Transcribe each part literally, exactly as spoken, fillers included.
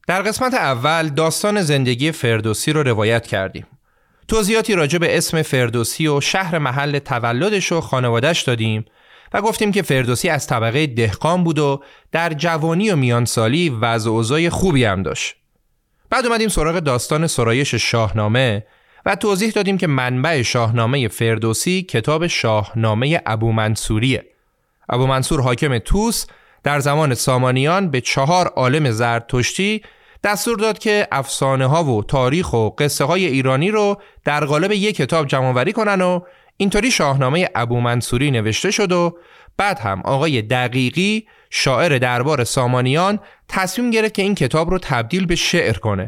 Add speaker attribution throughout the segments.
Speaker 1: در قسمت اول داستان زندگی فردوسی رو روایت کردیم. توضیحاتی راجع به اسم فردوسی و شهر محل تولدش و خانواده‌اش دادیم و گفتیم که فردوسی از طبقه دهقان بود و در جوانی و میانسالی وضع و اوضاع خوبی هم داشت. بعد اومدیم سراغ داستان سرایش شاهنامه و توضیح دادیم که منبع شاهنامه فردوسی کتاب شاهنامه ابومنصوریه. ابومنصور حاکم طوس در زمان سامانیان به چهار عالم زرتشتی دستور داد که افسانه ها و تاریخ و قصه های ایرانی رو در قالب یک کتاب جمع‌آوری کنن و اینطوری شاهنامه ابومنصوری نوشته شد و بعد هم آقای دقیقی شاعر دربار سامانیان تصمیم گرفت که این کتاب رو تبدیل به شعر کنه.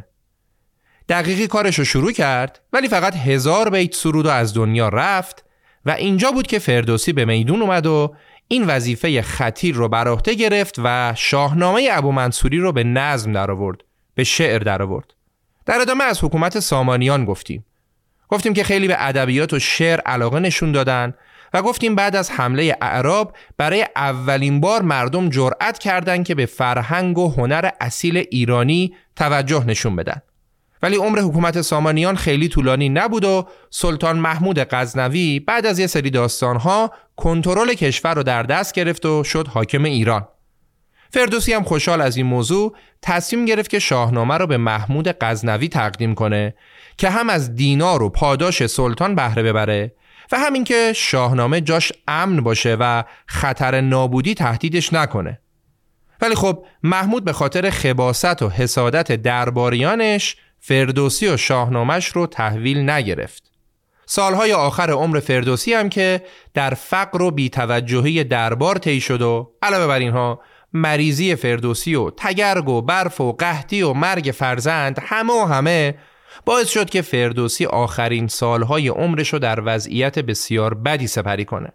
Speaker 1: دقیقی کارش رو شروع کرد ولی فقط هزار بیت سرود و از دنیا رفت و اینجا بود که فردوسی به میدون اومد و این وظیفه خطیر رو بر عهده گرفت و شاهنامه ابومنصوری رو به نظم درآورد، به شعر درآورد. در ادامه از حکومت سامانیان گفتیم. گفتیم که خیلی به ادبیات و شعر علاقه نشون دادن و گفتیم بعد از حمله اعراب برای اولین بار مردم جرأت کردند که به فرهنگ و هنر اصیل ایرانی توجه نشون بدن. ولی عمر حکومت سامانیان خیلی طولانی نبود و سلطان محمود غزنوی بعد از یه سری داستانها کنترل کشور رو در دست گرفت و شد حاکم ایران. فردوسی هم خوشحال از این موضوع تصمیم گرفت که شاهنامه رو به محمود غزنوی تقدیم کنه که هم از دینار و پاداش سلطان بهره ببره و همین که شاهنامه جاش امن باشه و خطر نابودی تهدیدش نکنه. ولی خب محمود به خاطر خباثت و حسادت درباریانش فردوسی و شاهنامه‌اش رو تحویل نگرفت. سالهای آخر عمر فردوسی هم که در فقر و بی‌توجهی دربار طی شد و علاوه بر اینها مریضی فردوسی و تگرگ و برف و قحطی و مرگ فرزند همه و همه باعث شد که فردوسی آخرین سالهای عمرش رو در وضعیت بسیار بدی سپری کنه.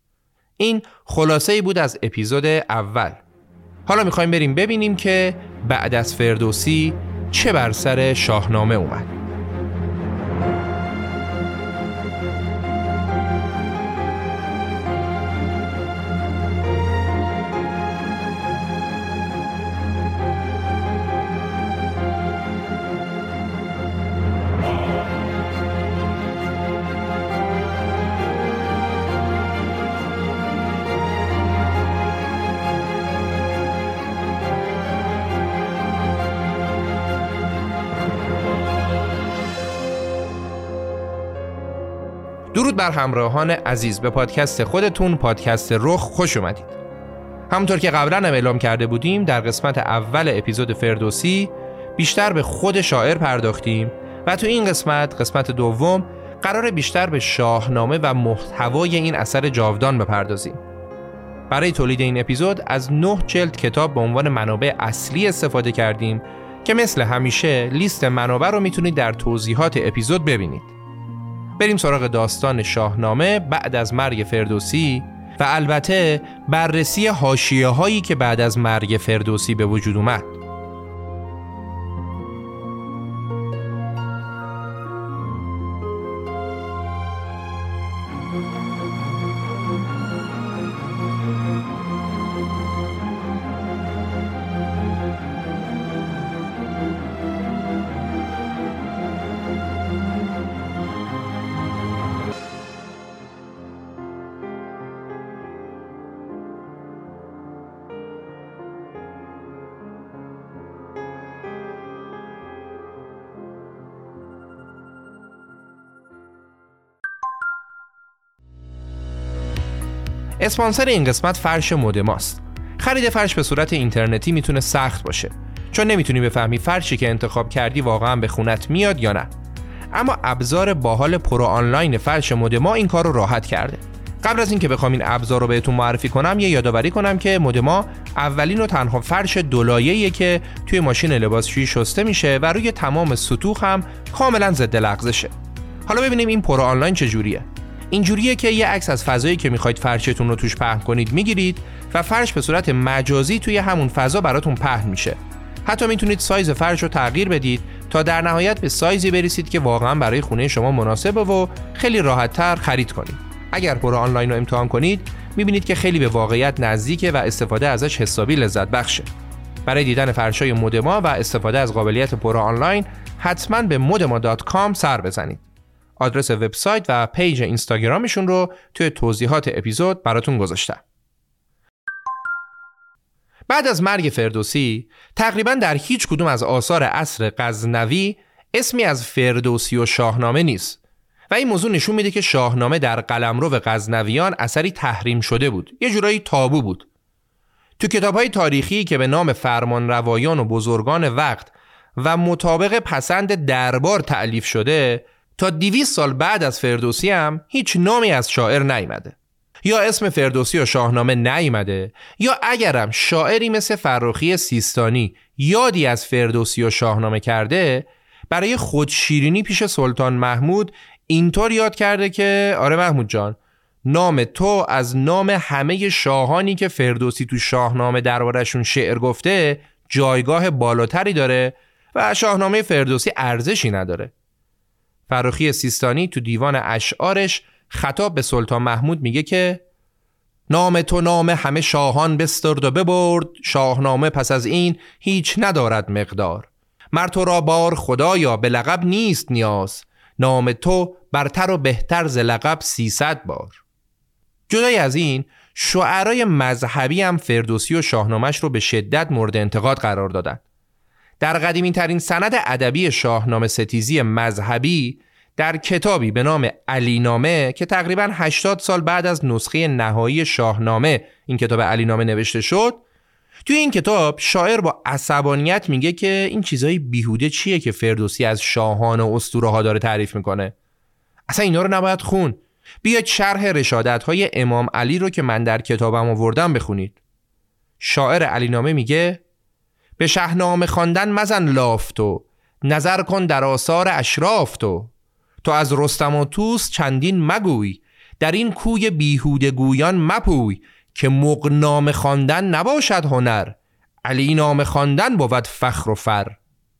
Speaker 1: این خلاصه‌ای بود از اپیزود اول. حالا میخوایم بریم ببینیم که بعد از فردوسی چه بر سر شاهنامه اومد. درود بر همراهان عزیز، به پادکست خودتون، پادکست رخ خوش اومدید. همونطور که قبلا هم اعلام کرده بودیم در قسمت اول اپیزود فردوسی بیشتر به خود شاعر پرداختیم و تو این قسمت، قسمت دوم، قرار بیشتر به شاهنامه و محتوای این اثر جاودان بپردازیم. برای تولید این اپیزود از نه جلد کتاب به عنوان منابع اصلی استفاده کردیم که مثل همیشه لیست منابع رو میتونید در توضیحات اپیزود ببینید. بریم سراغ داستان شاهنامه بعد از مرگ فردوسی و البته بررسی حاشیه هایی که بعد از مرگ فردوسی به وجود اومد. اسپانسر این قسمت فرش مودماست. خرید فرش به صورت اینترنتی میتونه سخت باشه چون نمیتونی بفهمی فرشی که انتخاب کردی واقعا به خونت میاد یا نه. اما ابزار باحال پرو آنلاین فرش مودما این کار رو راحت کرده. قبل از اینکه بخوام این ابزار رو بهتون معرفی کنم یه یادآوری کنم که مودما اولین و تنها فرش دولایه‌ایه که توی ماشین لباسشویی شسته میشه و روی تمام سطوح هم کاملا ضد لغزشه. حالا ببینیم این پرو آنلاین چجوریه. اینجوریه که یه عکس از فضایی که میخواید فرشتون رو توش پهن کنید میگیرید و فرش به صورت مجازی توی همون فضا براتون پهن میشه. حتی میتونید سایز فرش رو تغییر بدید تا در نهایت به سایزی برسید که واقعا برای خونه شما مناسبه و خیلی راحت‌تر خرید کنید. اگر پرو آنلاین رو امتحان کنید میبینید که خیلی به واقعیت نزدیکه و استفاده ازش حسابی لذت بخشه. برای دیدن فرشای مد ما و استفاده از قابلیت پرو آنلاین حتما به مودما دات کام سر بزنید. آدرس وبسایت و پیج اینستاگرامشون رو توی توضیحات اپیزود براتون گذاشتم. بعد از مرگ فردوسی تقریباً در هیچ کدوم از آثار عصر غزنوی اسمی از فردوسی و شاهنامه نیست و این موضوع نشون میده که شاهنامه در قلمرو غزنویان اثری تحریم شده بود، یه جورایی تابو بود. تو کتاب‌های تاریخی که به نام فرمانروایان و بزرگان وقت و مطابق پسند دربار تألیف شده، تا دویست سال بعد از فردوسی هم هیچ نامی از شاعر نیامده. یا اسم فردوسی و شاهنامه نیامده، یا اگرم شاعری مثل فرخی سیستانی یادی از فردوسی و شاهنامه کرده، برای خودشیرینی پیش سلطان محمود اینطور یاد کرده که آره محمود جان، نام تو از نام همه شاهانی که فردوسی تو شاهنامه دربارشون شعر گفته جایگاه بالاتری داره و شاهنامه فردوسی ارزشی نداره. فرخی سیستانی تو دیوان اشعارش خطاب به سلطان محمود میگه که نام تو نام همه شاهان بسترد و ببرد، شاهنامه پس از این هیچ ندارد مقدار. مر تو را بار خدایا به لقب نیست نیاز، نام تو برتر و بهتر ز لقب سیصد بار. جدای از این، شعرای مذهبی هم فردوسی و شاهنامه‌اش رو به شدت مورد انتقاد قرار دادن. در قدیمی ترین سند ادبی شاهنامه ستیزی مذهبی در کتابی به نام علینامه که تقریباً هشتاد سال بعد از نسخه نهایی شاهنامه این کتاب علینامه نوشته شد، توی این کتاب شاعر با عصبانیت میگه که این چیزای بیهوده چیه که فردوسی از شاهان و اسطوره ها داره تعریف میکنه. اصلا اینا رو نباید خون. بیاید شرح رشادت های امام علی رو که من در کتابم آوردم بخونید. شاعر علینامه میگه به شاهنامه خواندن مزن لافتو، نظر کن در آثار اشراف تو. تو از رستم و طوس چندین مگوی، در این کوی بیهوده گویان مپوی. که مغنامه خواندن نباشد هنر، علی نامه خواندن بود فخر و فر.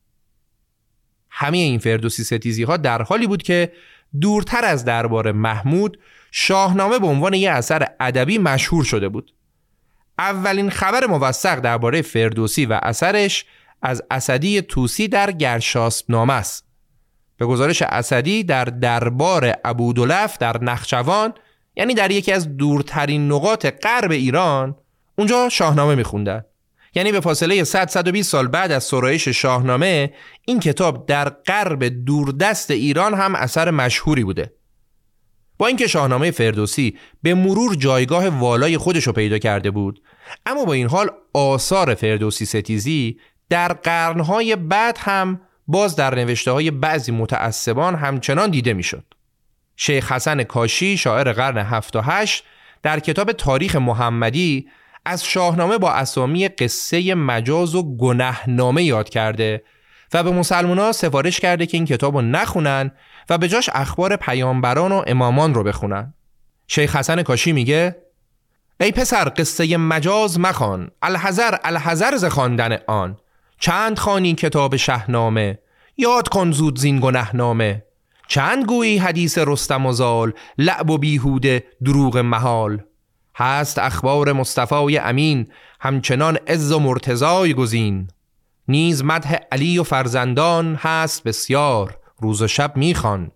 Speaker 1: همه این فردوسی ستیزی ها در حالی بود که دورتر از دربار محمود شاهنامه به عنوان یک اثر ادبی مشهور شده بود. اولین خبر موثق درباره فردوسی و اثرش از اسدی طوسی در گرشاسب‌نامه است. به گزارش اسدی در دربار ابودلف در نخچوان، یعنی در یکی از دورترین نقاط غرب ایران، اونجا شاهنامه میخوندن. یعنی به فاصله صد تا صد و بیست سال بعد از سرایش شاهنامه این کتاب در غرب دوردست ایران هم اثر مشهوری بوده. با اینکه شاهنامه فردوسی به مرور جایگاه والای خودش رو پیدا کرده بود، اما با این حال آثار فردوسی ستیزی در قرنهای بعد هم باز در نوشته‌های بعضی متعصبان همچنان دیده میشد. شیخ حسن کاشی شاعر قرن هفت و هشت در کتاب تاریخ محمدی از شاهنامه با اسامی قصه مجاز و گنهنامه یاد کرده و به مسلمان‌ها سفارش کرده که این کتاب رو نخونن و به جاش اخبار پیامبران و امامان رو بخونن. شیخ حسن کاشی میگه ای پسر قصه مجاز مخوان، الحذر الحذر ز خواندن آن. چند خوانی کتاب شاهنامه، یاد کن زود زین گنهنامه. چند گویی حدیث رستم و زال، لعب و بیهوده دروغ محال. هست اخبار مصطفی امین، همچنان عز و مرتضای گزین. نیز مدح علی و فرزندان هست بسیار، روز و شب میخوان.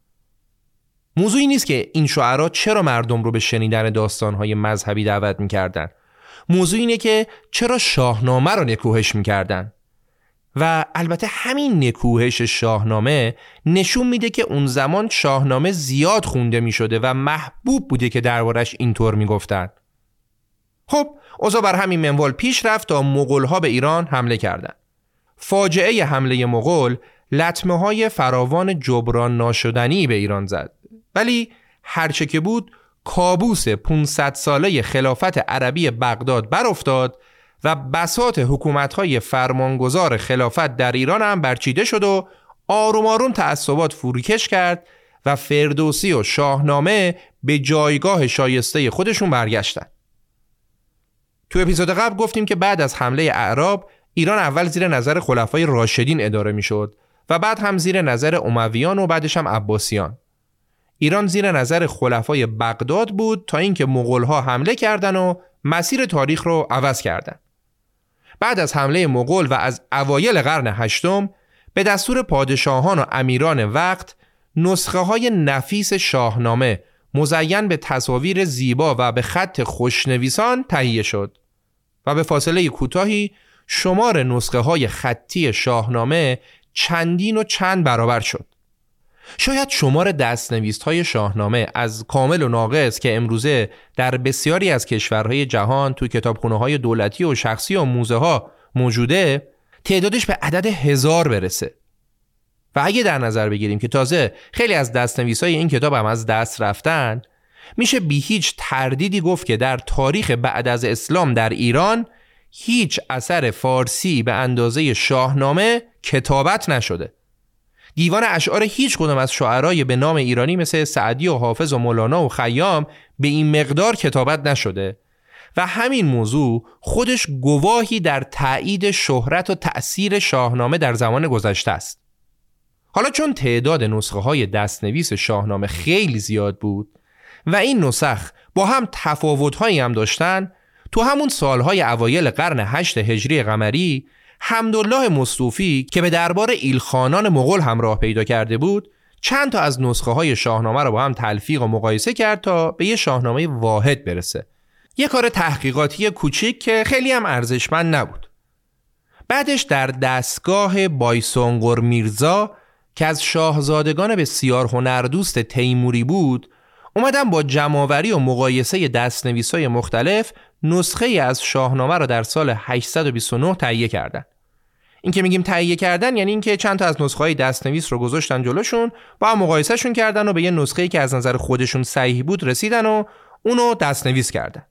Speaker 1: موضوعی نیست که این شعرا چرا مردم رو به شنیدن داستانهای مذهبی دعوت میکردن. موضوع اینه که چرا شاهنامه رو نکوهش میکردن. و البته همین نکوهش شاهنامه نشون میده که اون زمان شاهنامه زیاد خونده میشده و محبوب بوده که دربارش اینطور میگفتن. خب اوضاع بر همین منوال پیش رفت تا مغول‌ها به ایران حمله کردند. فاجعه حمله مغول لطمه های فراوان جبران ناشدنی به ایران زد، ولی هرچه که بود کابوس پانصد ساله خلافت عربی بغداد برافتاد و بساط حکومت‌های فرمانگذار خلافت در ایران هم برچیده شد و آروم آروم تعصبات فروکش کرد و فردوسی و شاهنامه به جایگاه شایسته خودشون برگشتن. تو اپیزود قبل گفتیم که بعد از حمله اعراب ایران اول زیر نظر خلفای راشدین اداره میشد و بعد هم زیر نظر امویان و بعدش هم عباسیان. ایران زیر نظر خلفای بغداد بود تا اینکه مغول‌ها حمله کردن و مسیر تاریخ رو عوض کردن. بعد از حمله مغول و از اوایل قرن هشتم به دستور پادشاهان و امیران وقت نسخه های نفیس شاهنامه مزین به تصاویر زیبا و به خط خوشنویسان تهیه شد و به فاصله کوتاهی شمار نسخه های خطی شاهنامه چندین و چند برابر شد. شاید شمار دستنویس های شاهنامه از کامل و ناقص که امروزه در بسیاری از کشورهای جهان تو کتابخونه های دولتی و شخصی و موزه ها موجوده تعدادش به عدد هزار برسه. و اگه در نظر بگیریم که تازه خیلی از دستنویس های این کتاب هم از دست رفتن، میشه بی هیچ تردیدی گفت که در تاریخ بعد از اسلام در ایران هیچ اثر فارسی به اندازه شاهنامه کتابت نشده. دیوان اشعار هیچ کدام از شاعرای به نام ایرانی مثل سعدی و حافظ و مولانا و خیام به این مقدار کتابت نشده و همین موضوع خودش گواهی در تایید شهرت و تأثیر شاهنامه در زمان گذشته است. حالا چون تعداد نسخه های دستنویس شاهنامه خیلی زیاد بود و این نسخ با هم تفاوت‌هایی هم داشتن، تو همون سالهای اوایل قرن هشت هجری قمری حمدالله مستوفی که به دربار ایلخانان مغول همراه پیدا کرده بود چند تا از نسخه های شاهنامه رو با هم تلفیق و مقایسه کرد تا به یه شاهنامه واحد برسه. یه کار تحقیقاتی کوچیک که خیلی هم ارزشمند نبود. بعدش در دستگاه بایسونگور میرزا که از شاهزادگان بسیار هنردوست تیموری بود اومدن با جمع‌آوری و مقایسه دستنویس‌های مختلف نسخه ای از شاهنامه را در سال هشتصد و بیست و نه تهیه کردن. این که میگیم تهیه کردن یعنی این که چند تا از نسخه‌های دستنویس رو گذاشتن جلوشون، با هم مقایسهشون کردن و به یه نسخه‌ای که از نظر خودشون صحیح بود رسیدن و اونو دستنویس کردن.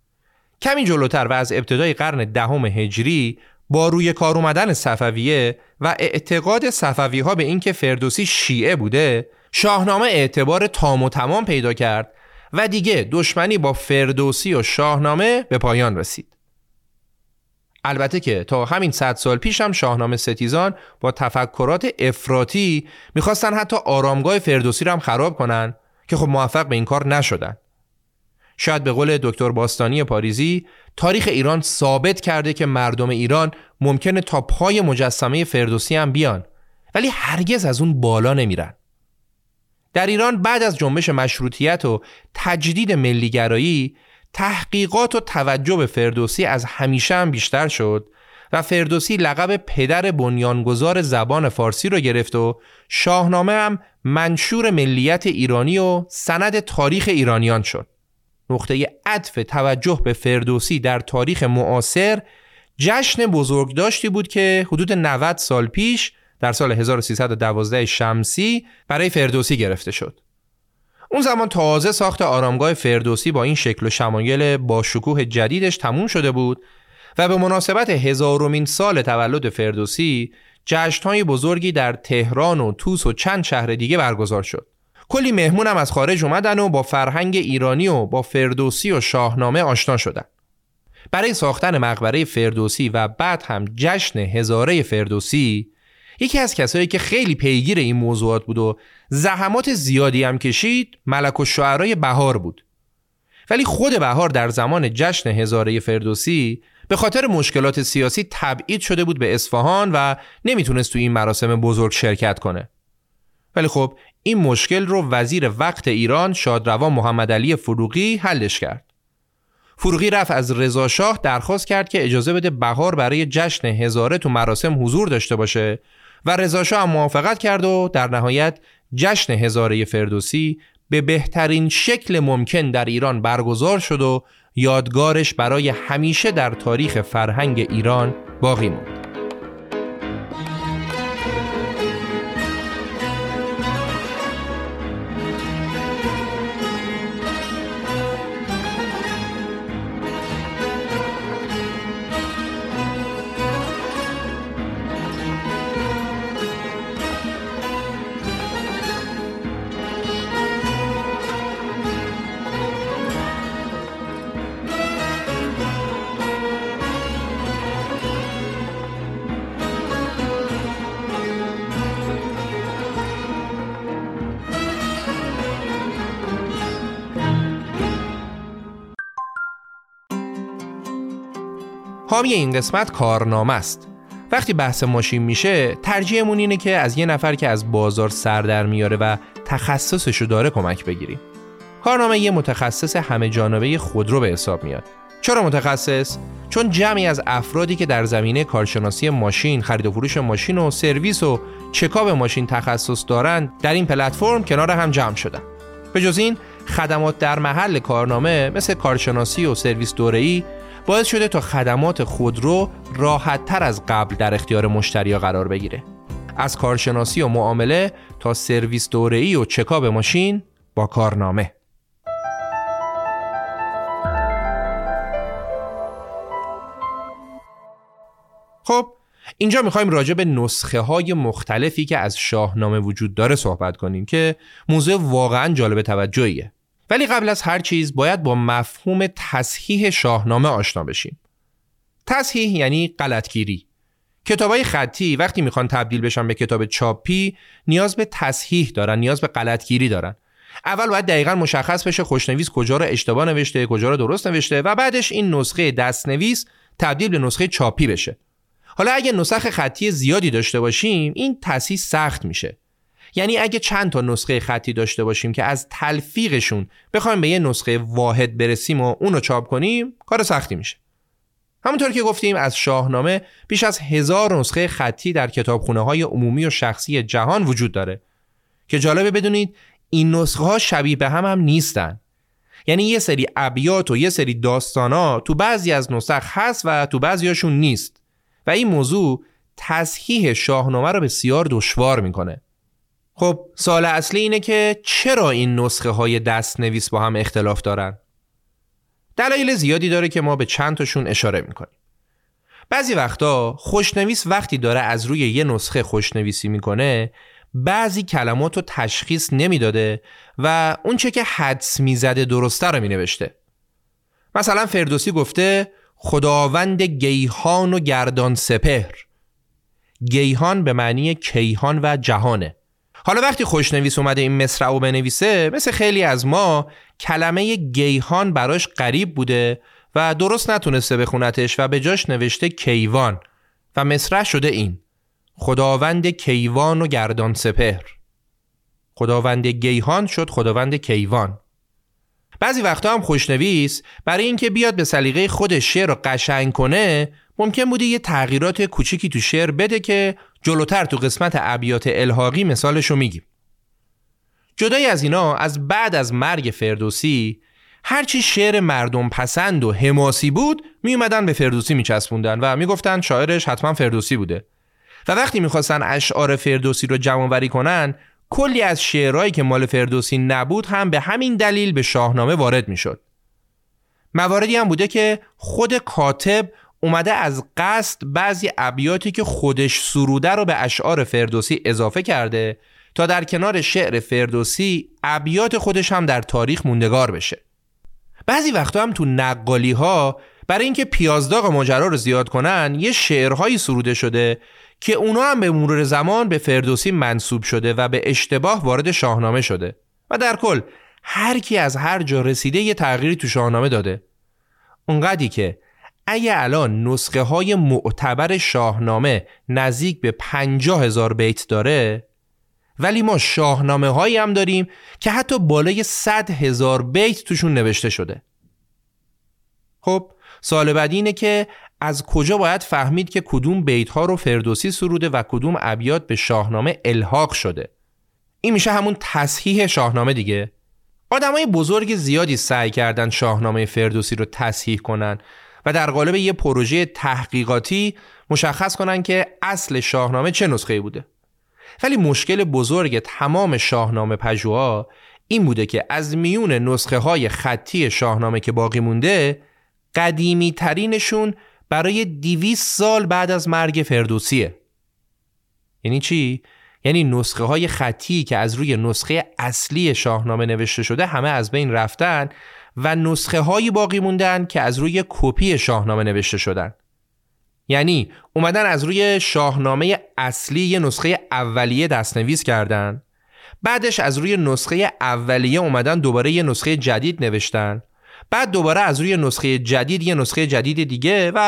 Speaker 1: کمی جلوتر و از ابتدای قرن دهم هجری با روی کار اومدن صفویه و اعتقاد صفوی‌ها به این که فردوسی شیعه بوده، شاهنامه اعتبار تام و تمام پیدا کرد و دیگه دشمنی با فردوسی و شاهنامه به پایان رسید. البته که تا همین صد سال پیش هم شاهنامه ستیزان با تفکرات افراطی میخواستن حتی آرامگاه فردوسی رو هم خراب کنن که خب موفق به این کار نشدن. شاید به قول دکتر باستانی پاریزی تاریخ ایران ثابت کرده که مردم ایران ممکنه تا پای مجسمه فردوسی هم بیان ولی هرگز از اون بالا نمیرن. در ایران بعد از جنبش مشروطیت و تجدید ملیگرایی تحقیقات و توجه به فردوسی از همیشه هم بیشتر شد و فردوسی لقب پدر بنیانگذار زبان فارسی رو گرفت و شاهنامه هم منشور ملیت ایرانی و سند تاریخ ایرانیان شد. نقطه عطف توجه به فردوسی در تاریخ معاصر جشن بزرگداشتی بود که حدود نود سال پیش در سال هزار و سیصد و دوازده شمسی برای فردوسی گرفته شد. اون زمان تازه ساخت آرامگاه فردوسی با این شکل و شمایل با شکوه جدیدش تموم شده بود و به مناسبت هزارمین سال تولد فردوسی جشن‌های بزرگی در تهران و طوس و چند شهر دیگه برگزار شد. کلی مهمون هم از خارج اومدن و با فرهنگ ایرانی و با فردوسی و شاهنامه آشنا شدن. برای ساختن مقبره فردوسی و بعد هم جشن هزاره فردوسی، یکی از کسایی که خیلی پیگیر این موضوعات بود و زحمات زیادی هم کشید ملک الشعرای بهار بود. ولی خود بهار در زمان جشن هزاره فردوسی به خاطر مشکلات سیاسی تبعید شده بود به اصفهان و نمیتونست تو این مراسم بزرگ شرکت کنه. ولی خب این مشکل رو وزیر وقت ایران شادروان محمد علی فروغی حلش کرد. فروغی رفت از رضا شاه درخواست کرد که اجازه بده بهار برای جشن هزاره تو مراسم حضور داشته باشه و رضا شاه هم موافقت کرد و در نهایت جشن هزاره فردوسی به بهترین شکل ممکن در ایران برگزار شد و یادگارش برای همیشه در تاریخ فرهنگ ایران باقی موند. حامی این قسمت کارنامه است. وقتی بحث ماشین میشه ترجیحمون اینه که از یه نفر که از بازار سر در میاره و تخصصشو داره کمک بگیریم. کارنامه یه متخصص همه جانبه خودرو به حساب میاد. چرا متخصص؟ چون جمعی از افرادی که در زمینه کارشناسی ماشین، خرید و فروش ماشین و سرویس و چکاپ ماشین تخصص دارن در این پلتفرم کنار هم جمع شدن. به جز این خدمات در محل کارنامه مثل کارشناسی و سرویس دوره‌ای باعث شده تا خدمات خودرو راحت تر از قبل در اختیار مشتری‌ها قرار بگیره. از کارشناسی و معامله تا سرویس دوره‌ای و چکاپ ماشین با کارنامه. خب اینجا میخوایم راجع به نسخه های مختلفی که از شاهنامه وجود داره صحبت کنیم که موضوع واقعا جالب توجهیه. ولی قبل از هر چیز باید با مفهوم تصحیح شاهنامه آشنا بشیم. تصحیح یعنی غلطگیری. کتابای خطی وقتی میخوان تبدیل بشن به کتاب چاپی نیاز به تصحیح دارن، نیاز به غلطگیری دارن. اول باید دقیقاً مشخص بشه خوشنویس کجا رو اشتباه نوشته، کجا رو درست نوشته و بعدش این نسخه دستنویس تبدیل به نسخه چاپی بشه. حالا اگه نسخ خطی زیادی داشته باشیم این تصحیح سخت میشه. یعنی اگه چند تا نسخه خطی داشته باشیم که از تلفیقشون بخوایم به یه نسخه واحد برسیم و اونو چاپ کنیم کار سختی میشه. همونطور که گفتیم از شاهنامه بیش از هزار نسخه خطی در کتابخونه‌های عمومی و شخصی جهان وجود داره که جالبه بدونید این نسخه ها شبیه به هم هم نیستن. یعنی یه سری ابیات و یه سری داستانا تو بعضی از نسخ هست و تو بعضیاشون نیست و این موضوع تصحیح شاهنامه رو بسیار دشوار میکنه. خب سوال اصلی اینه که چرا این نسخه های دست نویس با هم اختلاف دارن؟ دلایل زیادی داره که ما به چند تاشون اشاره میکنیم. بعضی وقتا خوشنویس وقتی داره از روی یه نسخه خوشنویسی میکنه بعضی کلمات رو تشخیص نمیداده و اون چه که حدس میزده درسته رو مینوشته. مثلا فردوسی گفته خداوند گیهان و گردان سپهر. گیهان به معنی کیهان و جهانه. حالا وقتی خوشنویس اومده این مصرع رو بنویسه مثل خیلی از ما کلمه گیهان براش غریب بوده و درست نتونسته بخونتش و به جاش نوشته کیوان و مصرع شده این خداوند کیوان و گردان سپهر. خداوند گیهان شد خداوند کیوان. بعضی وقتا هم خوشنویس برای اینکه بیاد به سلیقه خودش شعر رو قشنگ کنه ممکن بوده یه تغییرات کوچیکی تو شعر بده که جلوتر تو قسمت ابیات الحاقی مثالشو میگیم. جدای از اینا از بعد از مرگ فردوسی هرچی شعر مردم پسند و حماسی بود می اومدن به فردوسی میچسبوندن و میگفتن شاعرش حتما فردوسی بوده و وقتی میخواستن اشعار فردوسی رو جمع آوری کنن کلی از شعرهایی که مال فردوسی نبود هم به همین دلیل به شاهنامه وارد میشد. مواردی هم بوده که خود کاتب اومده از قصد بعضی ابیاتی که خودش سروده رو به اشعار فردوسی اضافه کرده تا در کنار شعر فردوسی ابیات خودش هم در تاریخ موندگار بشه. بعضی وقتا هم تو نقالی ها برای اینکه پیازداغ ماجرا رو زیاد کنن یه شعرهایی سروده شده که اونا هم به مرور زمان به فردوسی منسوب شده و به اشتباه وارد شاهنامه شده و در کل هر کی از هر جا رسیده یه تغییری تو شاهنامه داده. اونقدی که اگه الان نسخه های معتبر شاهنامه نزدیک به پنجاه هزار بیت داره ولی ما شاهنامه هایی هم داریم که حتی بالای صد هزار بیت توشون نوشته شده. خب سوال بعدی اینه که از کجا باید فهمید که کدوم بیت ها رو فردوسی سروده و کدوم ابیات به شاهنامه الحاق شده؟ این میشه همون تصحیح شاهنامه دیگه. آدمای بزرگ زیادی سعی کردن شاهنامه فردوسی رو تصحیح کنن و در قالب یه پروژه تحقیقاتی مشخص کنن که اصل شاهنامه چه نسخه‌ای بوده. ولی مشکل بزرگ تمام شاهنامه پژوها این بوده که از میون نسخه های خطی شاهنامه که باقی مونده قدیمی ترینشون برای دویست سال بعد از مرگ فردوسیه. یعنی چی؟ یعنی نسخه های خطی که از روی نسخه اصلی شاهنامه نوشته شده همه از بین رفتن و نسخه هایی باقی موندن که از روی کپی شاهنامه نوشته شدن. یعنی اومدن از روی شاهنامه اصلی یه نسخه اولیه دستنویس کردن، بعدش از روی نسخه اولیه اومدن دوباره یه نسخه جدید نوشتن، بعد دوباره از روی نسخه جدید یه نسخه جدید دیگه و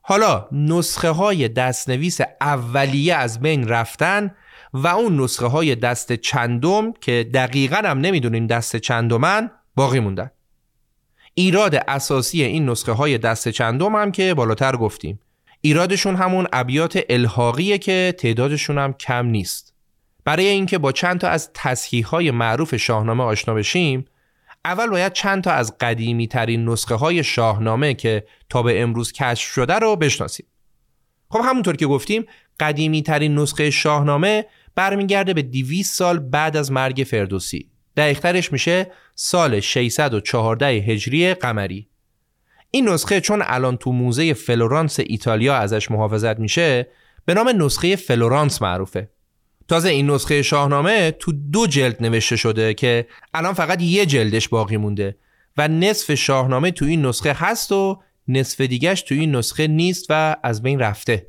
Speaker 1: حالا نسخه های دستنویس اولیه از بین رفتن و اون نسخه های دست چندم که دقیقاً هم نمیدونیم دست چندمن باقی موندن. ایراد اساسی این نسخه های دست چندم هم که بالاتر گفتیم، ایرادشون همون ابیات الحاقیه که تعدادشون هم کم نیست. برای اینکه با چند تا از تصحیح های معروف شاهنامه آشنا بشیم، اول باید چند تا از قدیمی ترین نسخه های شاهنامه که تا به امروز کشف شده رو بشناسیم. خب همونطور که گفتیم قدیمی ترین نسخه شاهنامه برمیگرده به دویست سال بعد از مرگ فردوسی. دقیق‌ترش میشه سال ششصد و چهارده هجری قمری. این نسخه چون الان تو موزه فلورانس ایتالیا ازش محافظت میشه، به نام نسخه فلورانس معروفه. تازه این نسخه شاهنامه تو دو جلد نوشته شده که الان فقط یه جلدش باقی مونده و نصف شاهنامه تو این نسخه هست و نصف دیگهش تو این نسخه نیست و از بین رفته.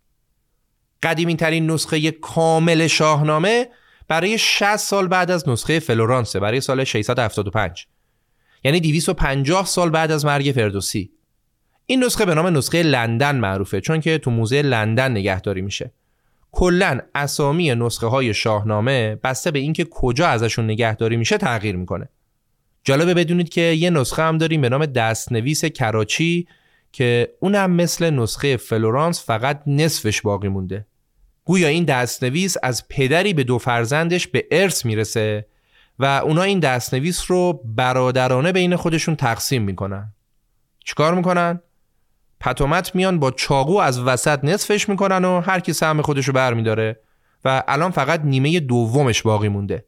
Speaker 1: قدیمی ترین نسخه کامل شاهنامه برای شصت سال بعد از نسخه فلورانس، برای سال ششصد و هفتاد و پنج، یعنی دویست و پنجاه سال بعد از مرگ فردوسی. این نسخه به نام نسخه لندن معروفه چون که تو موزه لندن نگهداری میشه. کلاً اسامی نسخه های شاهنامه بسته به اینکه کجا ازشون نگهداری میشه تغییر میکنه. جالبه بدونید که یه نسخه هم داریم به نام دستنویس کراچی که اونم مثل نسخه فلورانس فقط نصفش باقی مونده. گویا این دستنویس از پدری به دو فرزندش به ارث میرسه و اونا این دستنویس رو برادرانه بین خودشون تقسیم میکنن. چیکار میکنن؟ پتومت میان با چاقو از وسط نصفش میکنن و هر کی سهم خودشو برمیداره و الان فقط نیمه دومش باقی مونده.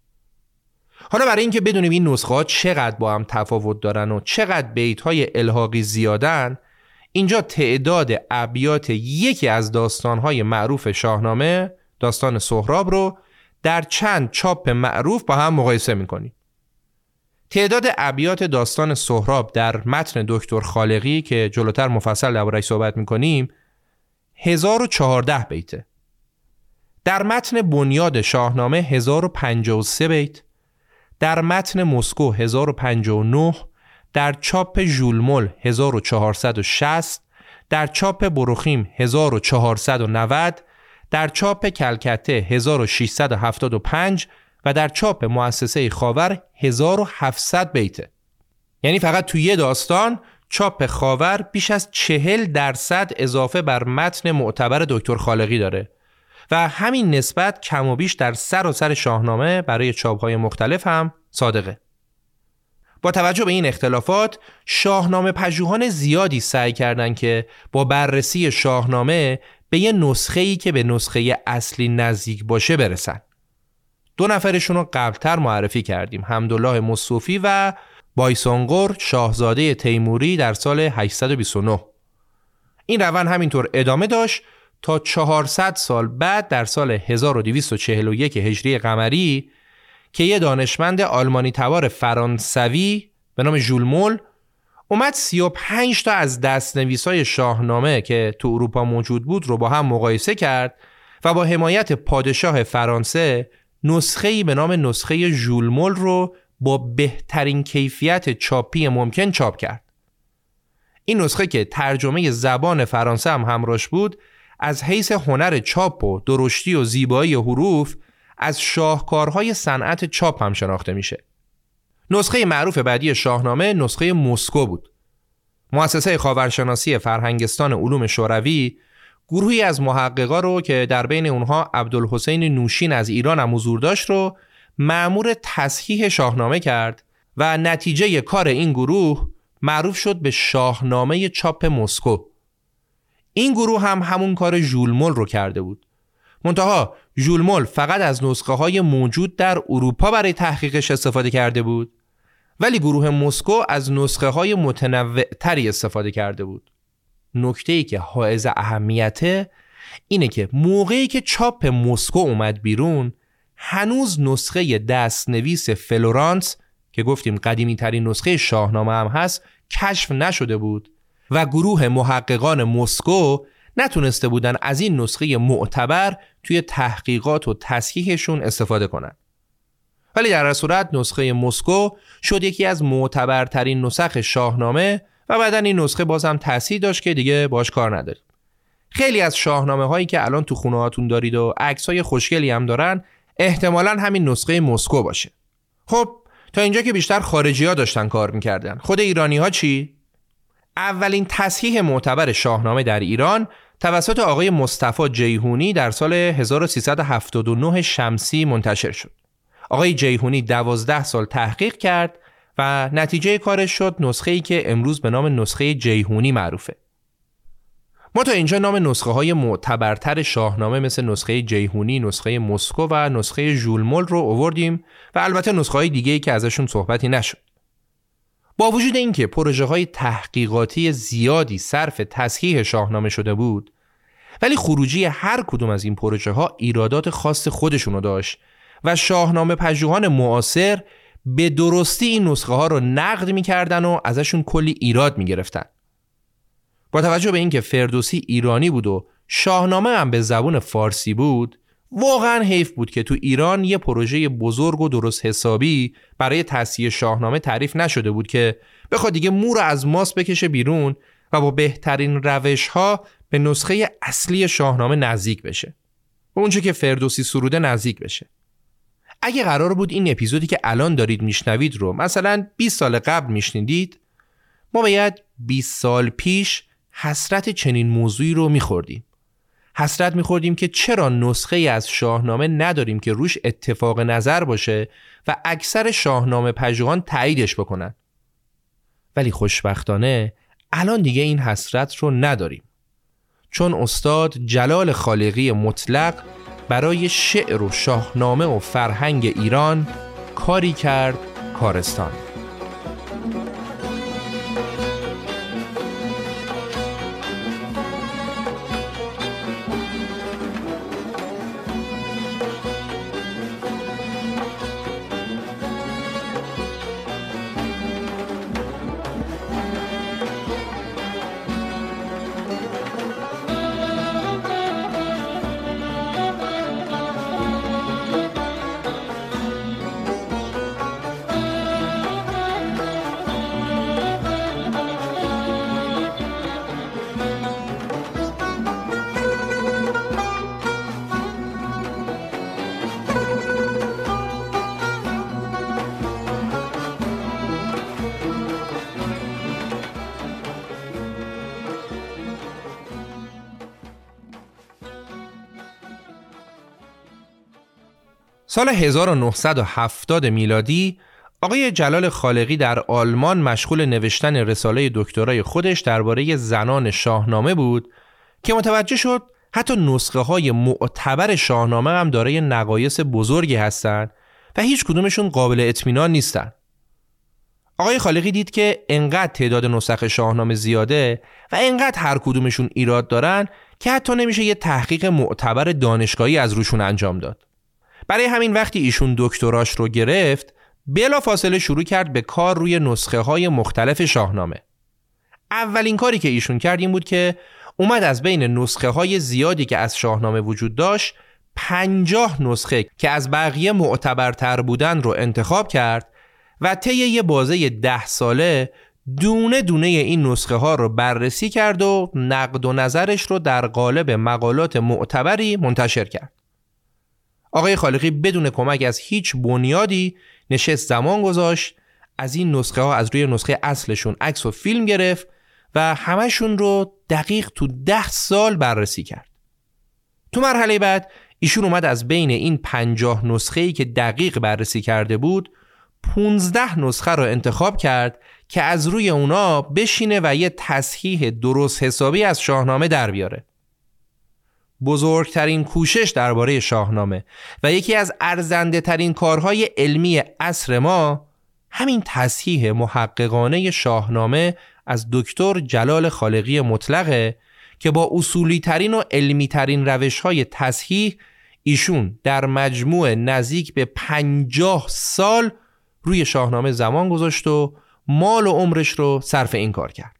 Speaker 1: حالا برای اینکه بدونیم این نسخه ها چقدر با هم تفاوت دارن و چقدر بیت های الحاقی زیادن، اینجا تعداد ابیات یکی از داستان های معروف شاهنامه، داستان سهراب، رو در چند چاپ معروف با هم مقایسه میکنیم. تعداد ابیات داستان سهراب در متن دکتر خالقی که جلوتر مفصل درباره‌اش صحبت میکنیم هزار و چهارده بیته. در متن بنیاد شاهنامه هزار و پنجاه و سه بیت، در متن مسکو هزار و پنجاه و نه، در چاپ ژولمل هزار و چهارصد و شصت، در چاپ بروخیم هزار و چهارصد و نود، در چاپ کلکته هزار و ششصد و هفتاد و پنج و در چاپ مؤسسه خاور هزار و هفتصد بیته. یعنی فقط توی یه داستان چاپ خاور بیش از چهل درصد اضافه بر متن معتبر دکتر خالقی داره و همین نسبت کم و بیش در سراسر شاهنامه برای چاپ‌های مختلف هم صادقه. با توجه به این اختلافات، شاهنامه پژوهان زیادی سعی کردن که با بررسی شاهنامه به یه نسخه‌ای که به نسخه اصلی نزدیک باشه برسن. دو نفرشون رو قبلتر معرفی کردیم، حمدالله مصطفی و بایسانگور شاهزاده تیموری در سال هشتصد و بیست و نه. این روند همینطور ادامه داشت تا چهارصد سال بعد در سال هزار و دویست و چهل و یک هجری قمری که یه دانشمند آلمانی تبار فرانسوی به نام ژولمل اومد سی و پنج تا از دستنویسای شاهنامه که تو اروپا موجود بود رو با هم مقایسه کرد و با حمایت پادشاه فرانسه نسخه‌ای به نام نسخه ژولمل رو با بهترین کیفیت چاپی ممکن چاپ کرد. این نسخه که ترجمه زبان فرانسه هم همراهش بود، از حیث هنر چاپ و درشتی و زیبایی حروف از شاهکارهای صنعت چاپ هم شناخته میشه. نسخه معروف بعدی شاهنامه نسخه مسکو بود. مؤسسه خاورشناسی فرهنگستان علوم شوروی گروهی از محققا رو که در بین اونها عبدالحسین نوشین از ایران هم حضور داشت رو مأمور تصحیح شاهنامه کرد و نتیجه کار این گروه معروف شد به شاهنامه چاپ مسکو. این گروه هم همون کار ژولمل رو کرده بود. منتها ژولمل فقط از نسخه های موجود در اروپا برای تحقیقش استفاده کرده بود، ولی گروه مسکو از نسخه های متنوع تری استفاده کرده بود. نکته‌ای که حائز اهمیته اینه که موقعی که چاپ مسکو اومد بیرون، هنوز نسخه دستنویس فلورانس که گفتیم قدیمی ترین نسخه شاهنامه هم هست کشف نشده بود و گروه محققان مسکو نتونسته بودن از این نسخه معتبر توی تحقیقات و تصحیحشون استفاده کنن. ولی در صورت نسخه مسکو شد یکی از معتبرترین نسخ شاهنامه و بعداً این نسخه بازم تصحیح داشت که دیگه باش کار نداریم. خیلی از شاهنامه هایی که الان تو خونه هاتون دارید و عکس های خوشگلی هم دارن احتمالاً همین نسخه مسکو باشه. خب تا اینجا که بیشتر خارجی ها داشتن کار میکردن، خود ایرانی ها چی؟ اولین تصحیح معتبر شاهنامه در ایران توسط آقای مصطفی جیهونی در سال هزار و سیصد و هفتاد و نه شمسی منتشر شد. آقای جیهونی دوازده سال تحقیق کرد و نتیجه کارش شد نسخه‌ای که امروز به نام نسخه جیهونی معروفه. ما تا اینجا نام نسخه های معتبرتر شاهنامه مثل نسخه جیهونی، نسخه مسکو و نسخه ژول مول رو آوردیم و البته نسخه های دیگه‌ای که ازشون صحبتی نشد. با وجود اینکه پروژه های تحقیقاتی زیادی صرف تصحیح شاهنامه شده بود، ولی خروجی هر کدوم از این پروژه ها ایرادات خاص خودشونو داشت و شاهنامه پژوهان معاصر به درستی این نسخه ها رو نقد می‌کردن و ازشون کلی ایراد می‌گرفتن. با توجه به اینکه فردوسی ایرانی بود و شاهنامه هم به زبان فارسی بود، واقعا حیف بود که تو ایران یه پروژه بزرگ و درست حسابی برای تصحیح شاهنامه تعریف نشده بود که بخواد دیگه مو رو از ماس بکشه بیرون و با بهترین روش‌ها به نسخه اصلی شاهنامه نزدیک بشه، به اونچه که فردوسی سروده نزدیک بشه. اگه قرار بود این اپیزودی که الان دارید میشنوید رو مثلا بیست سال قبل میشنیدید، ما باید بیست سال پیش حسرت چنین موضوعی رو میخوردیم. حسرت میخوردیم که چرا نسخه از شاهنامه نداریم که روش اتفاق نظر باشه و اکثر شاهنامه پژوهان تاییدش بکنن. ولی خوشبختانه الان دیگه این حسرت رو نداریم، چون استاد جلال خالقی مطلق برای شعر و شاهنامه و فرهنگ ایران کاری کرد کارستان. سال هزار و نهصد و هفتاد میلادی آقای جلال خالقی در آلمان مشغول نوشتن رساله دکترای خودش درباره زنان شاهنامه بود که متوجه شد حتی نسخه های معتبر شاهنامه هم دارای نقایص بزرگی هستند و هیچ کدومشون قابل اطمینان نیستن. آقای خالقی دید که انقدر تعداد نسخ شاهنامه زیاده و انقدر هر کدومشون ایراد دارن که حتی نمیشه یه تحقیق معتبر دانشگاهی از روشون انجام داد. برای همین وقتی ایشون دکتراش رو گرفت، بلا فاصله شروع کرد به کار روی نسخه های مختلف شاهنامه. اولین کاری که ایشون کرد این بود که اومد از بین نسخه های زیادی که از شاهنامه وجود داشت پنجاه نسخه که از بقیه معتبرتر بودن رو انتخاب کرد و طی یه بازه ده ساله دونه دونه این نسخه ها رو بررسی کرد و نقد و نظرش رو در قالب مقالات معتبری منتشر کرد. آقای خالقی بدون کمک از هیچ بنیادی نشست زمان گذاشت، از این نسخه ها از روی نسخه اصلشون عکس و فیلم گرفت و همشون رو دقیق تو ده سال بررسی کرد. تو مرحله بعد ایشون اومد از بین این پنجاه نسخه‌ای که دقیق بررسی کرده بود پونزده نسخه رو انتخاب کرد که از روی اونا بشینه و یه تصحیح درست حسابی از شاهنامه در بیاره. بزرگترین کوشش درباره شاهنامه و یکی از ارزنده ترین کارهای علمی عصر ما همین تصحیح محققانه شاهنامه از دکتر جلال خالقی مطلقه که با اصولی ترین و علمی ترین روش های تصحیح ایشون در مجموع نزدیک به پنجاه سال روی شاهنامه زمان گذاشت و مال و عمرش رو صرف این کار کرد.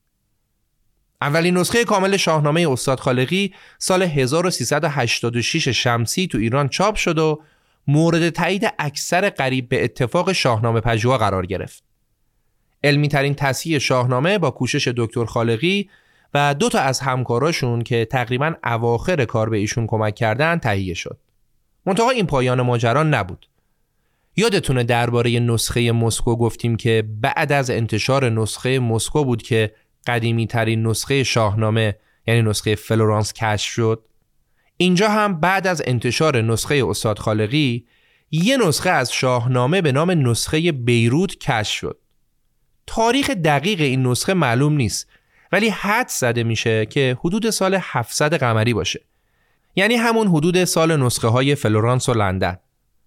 Speaker 1: اولین نسخه کامل شاهنامه استاد خالقی سال هزار و سیصد و هشتاد و شش شمسی تو ایران چاپ شد و مورد تایید اکثر قریب به اتفاق شاهنامه پژوها قرار گرفت. علمی ترین تصحیح شاهنامه با کوشش دکتر خالقی و دو تا از همکاراشون که تقریباً اواخر کار به ایشون کمک کردن تهیه شد. منتها این پایان ماجرا نبود. یادتونه درباره نسخه مسکو گفتیم که بعد از انتشار نسخه مسکو بود که قدیمی ترین نسخه شاهنامه یعنی نسخه فلورانس کشف شد؟ اینجا هم بعد از انتشار نسخه استاد خالقی یه نسخه از شاهنامه به نام نسخه بیروت کشف شد. تاریخ دقیق این نسخه معلوم نیست، ولی حدس زده میشه که حدود سال هفتصد قمری باشه، یعنی همون حدود سال نسخه های فلورانس و لندن.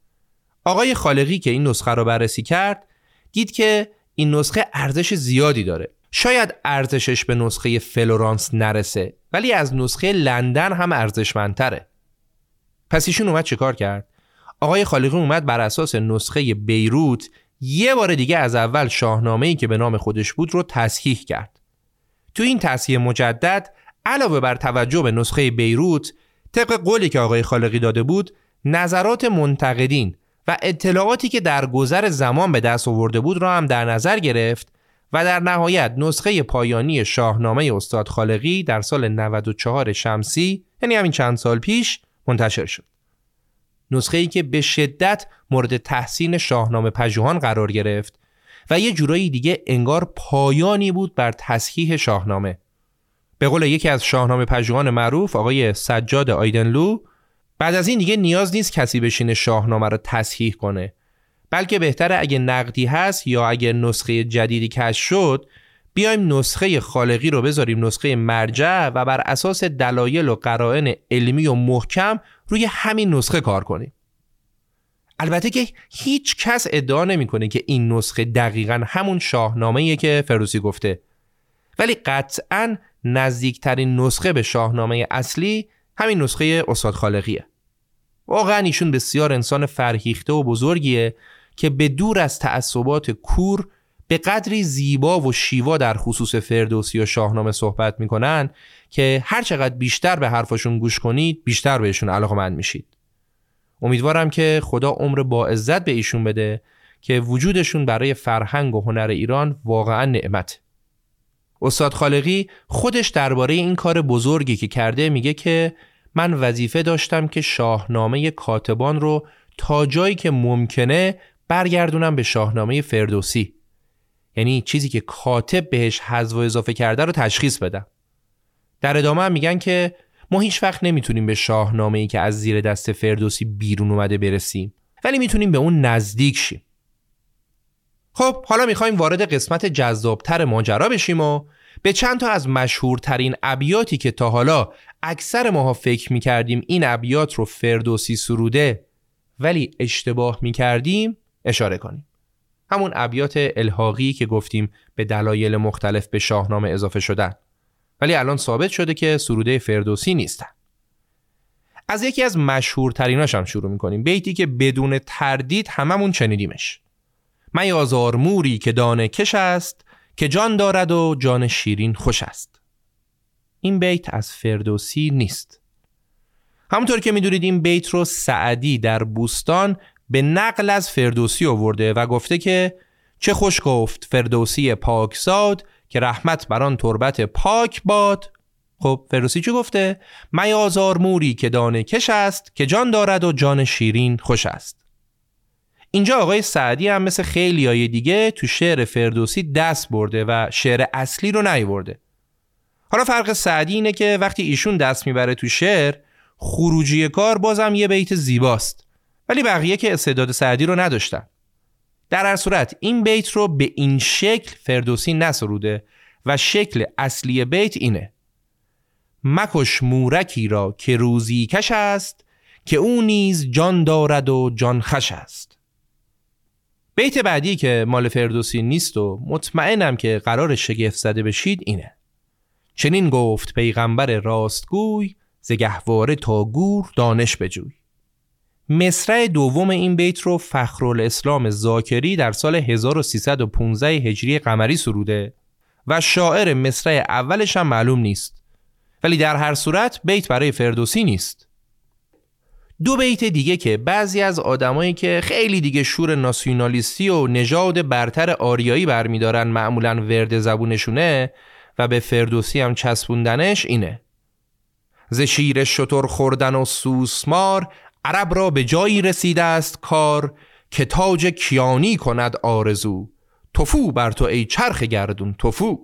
Speaker 1: آقای خالقی که این نسخه رو بررسی کرد دید که این نسخه ارزش زیادی داره. شاید ارزشش به نسخه فلورانس نرسه، ولی از نسخه لندن هم ارزشمندتره. پس ایشون اومد چیکار کرد؟ آقای خالقی اومد بر اساس نسخه بیروت یه بار دیگه از اول شاهنامه‌ای که به نام خودش بود رو تصحیح کرد. تو این تصحیح مجدد علاوه بر توجه به نسخه بیروت، طبق قولی که آقای خالقی داده بود، نظرات منتقدین و اطلاعاتی که در گذر زمان به دست آورده بود را هم در نظر گرفت و در نهایت نسخه پایانی شاهنامه استاد خالقی در سال نود و چهار شمسی، یعنی همین چند سال پیش، منتشر شد. نسخه‌ای که به شدت مورد تحسین شاهنامه پژوهان قرار گرفت و یه جورایی دیگه انگار پایانی بود بر تصحیح شاهنامه. به قول یکی از شاهنامه پژوهان معروف آقای سجاد آیدنلو، بعد از این دیگه نیاز نیست کسی بشینه شاهنامه رو تصحیح کنه، بلکه بهتره اگه نقدی هست یا اگه نسخه جدیدی کشف شد بیایم نسخه خالقی رو بذاریم نسخه مرجع و بر اساس دلایل و قرائن علمی و محکم روی همین نسخه کار کنیم. البته که هیچ کس ادعا نمیکنه که این نسخه دقیقاً همون شاهنامه‌ایه که فردوسی گفته، ولی قطعاً نزدیکترین نسخه به شاهنامه اصلی همین نسخه استاد خالقیه. واقعاً ایشون بسیار انسان فرهیخته و بزرگیه که به دور از تعصبات کور به قدری زیبا و شیوا در خصوص فردوسی و شاهنامه صحبت میکنن که هر چقدر بیشتر به حرفاشون گوش کنید بیشتر بهشون علاقه‌مند میشید. امیدوارم که خدا عمر با عزت به ایشون بده که وجودشون برای فرهنگ و هنر ایران واقعا نعمت. استاد خالقی خودش درباره این کار بزرگی که کرده میگه که من وظیفه داشتم که شاهنامه کاتبان رو تا جایی که ممکنه برگردونم به شاهنامه فردوسی، یعنی چیزی که کاتب بهش حذف و اضافه کرده رو تشخیص بدم. در ادامه هم میگن که ما هیچ وقت نمیتونیم به شاهنامه‌ای که از زیر دست فردوسی بیرون اومده برسیم، ولی میتونیم به اون نزدیک شیم. خب حالا میخوایم وارد قسمت جذابتر ماجرا بشیم و به چند تا از مشهورترین ابیاتی که تا حالا اکثر ماها فکر میکردیم این ابیات رو فردوسی سروده ولی اشتباه میکردیم اشاره کنیم. همون ابیات الحاقی که گفتیم به دلایل مختلف به شاهنامه اضافه شدن ولی الان ثابت شده که سروده فردوسی نیستن. از یکی از مشهورتریناش هم شروع میکنیم، بیتی که بدون تردید هممون شنیدیمش. میازار موری که دانه کش است، که جان دارد و جان شیرین خوش است. این بیت از فردوسی نیست. همونطور که میدونید این بیت رو سعدی در بوستان به نقل از فردوسی آورده و گفته که چه خوش گفت فردوسی پاکزاد، که رحمت بر آن تربت پاک باد. خب فردوسی چی گفته؟ میازار موری که دانه کش است، که جان دارد و جان شیرین خوش است. اینجا آقای سعدی هم مثل خیلیای دیگه تو شعر فردوسی دست برده و شعر اصلی رو نیورده. حالا فرق سعدی اینه که وقتی ایشون دست میبره تو شعر، خروجی کار بازم یه بیت زیباست، ولی بقیه که استعداد سعدی رو نداشتن. در هر صورت این بیت رو به این شکل فردوسی نسروده و شکل اصلی بیت اینه: مکش مورکی را که روزی کش است، که او نیز جان دارد و جان خش است. بیت بعدی که مال فردوسی نیست و مطمئنم که قرار شگفت زده بشید اینه: چنین گفت پیغمبر راستگوی، ز گهواره تا گور دانش بجوی. مصرع دوم این بیت رو فخرالاسلام زاکری در سال هزار و سیصد و پانزده هجری قمری سروده و شاعر مصرع اولش هم معلوم نیست، ولی در هر صورت بیت برای فردوسی نیست. دو بیت دیگه که بعضی از آدمایی که خیلی دیگه شور ناسیونالیستی و نژاد برتر آریایی برمیدارن معمولاً ورد زبونشونه و به فردوسی هم چسبوندنش اینه: ز شیر شتر خوردن و سوسمار، عرب را به جایی رسیده است کار، که تاج کیانی کند آرزو، تفو بر تو ای چرخ گردون تفو.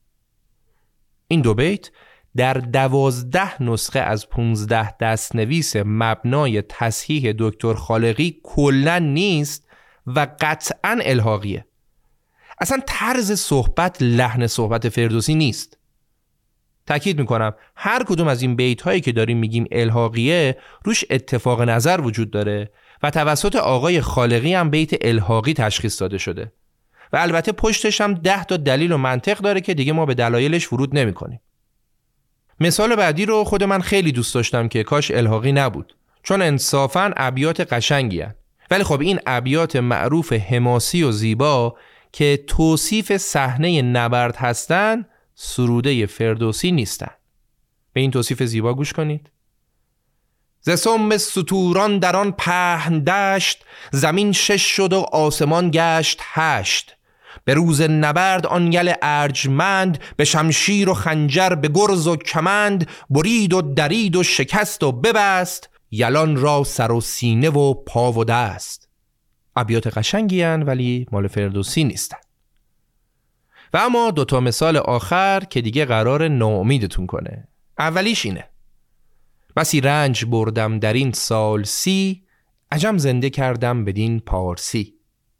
Speaker 1: این دو بیت در دوازده نسخه از پونزده دستنویس مبنای تصحیح دکتر خالقی کلن نیست و قطعاً الحاقیه. اصلا طرز صحبت لحن صحبت فردوسی نیست. تأکید میکنم هر کدوم از این بیت هایی که داریم میگیم الحاقیه روش اتفاق نظر وجود داره و توسط آقای خالقی هم بیت الحاقی تشخیص داده شده و البته پشتش هم ده تا دلیل و منطق داره که دیگه ما به دلایلش ورود نمی کنیم. مثال بعدی رو خود من خیلی دوست داشتم که کاش الحاقی نبود، چون انصافاً ابیات قشنگی هست. ولی خب این ابیات معروف حماسی و زیبا که توصیف صحنه نبرد هستن سروده فردوسی نیستن. به این توصیف زیبا گوش کنید: ز سم ستوران در آن پهن دشت، زمین شش شد و آسمان گشت هشت. به روز نبرد آن یل ارجمند، به شمشیر و خنجر به گرز و کمند، برید و درید و شکست و ببست، یلان را سر و سینه و پا و دست. ابیات قشنگی هن ولی مال فردوسی نیستن. و اما دوتا مثال آخر که دیگه قرار ناامیدتون کنه. اولیش اینه: بسی رنج بردم در این سال سی، عجم زنده کردم بدین پارسی.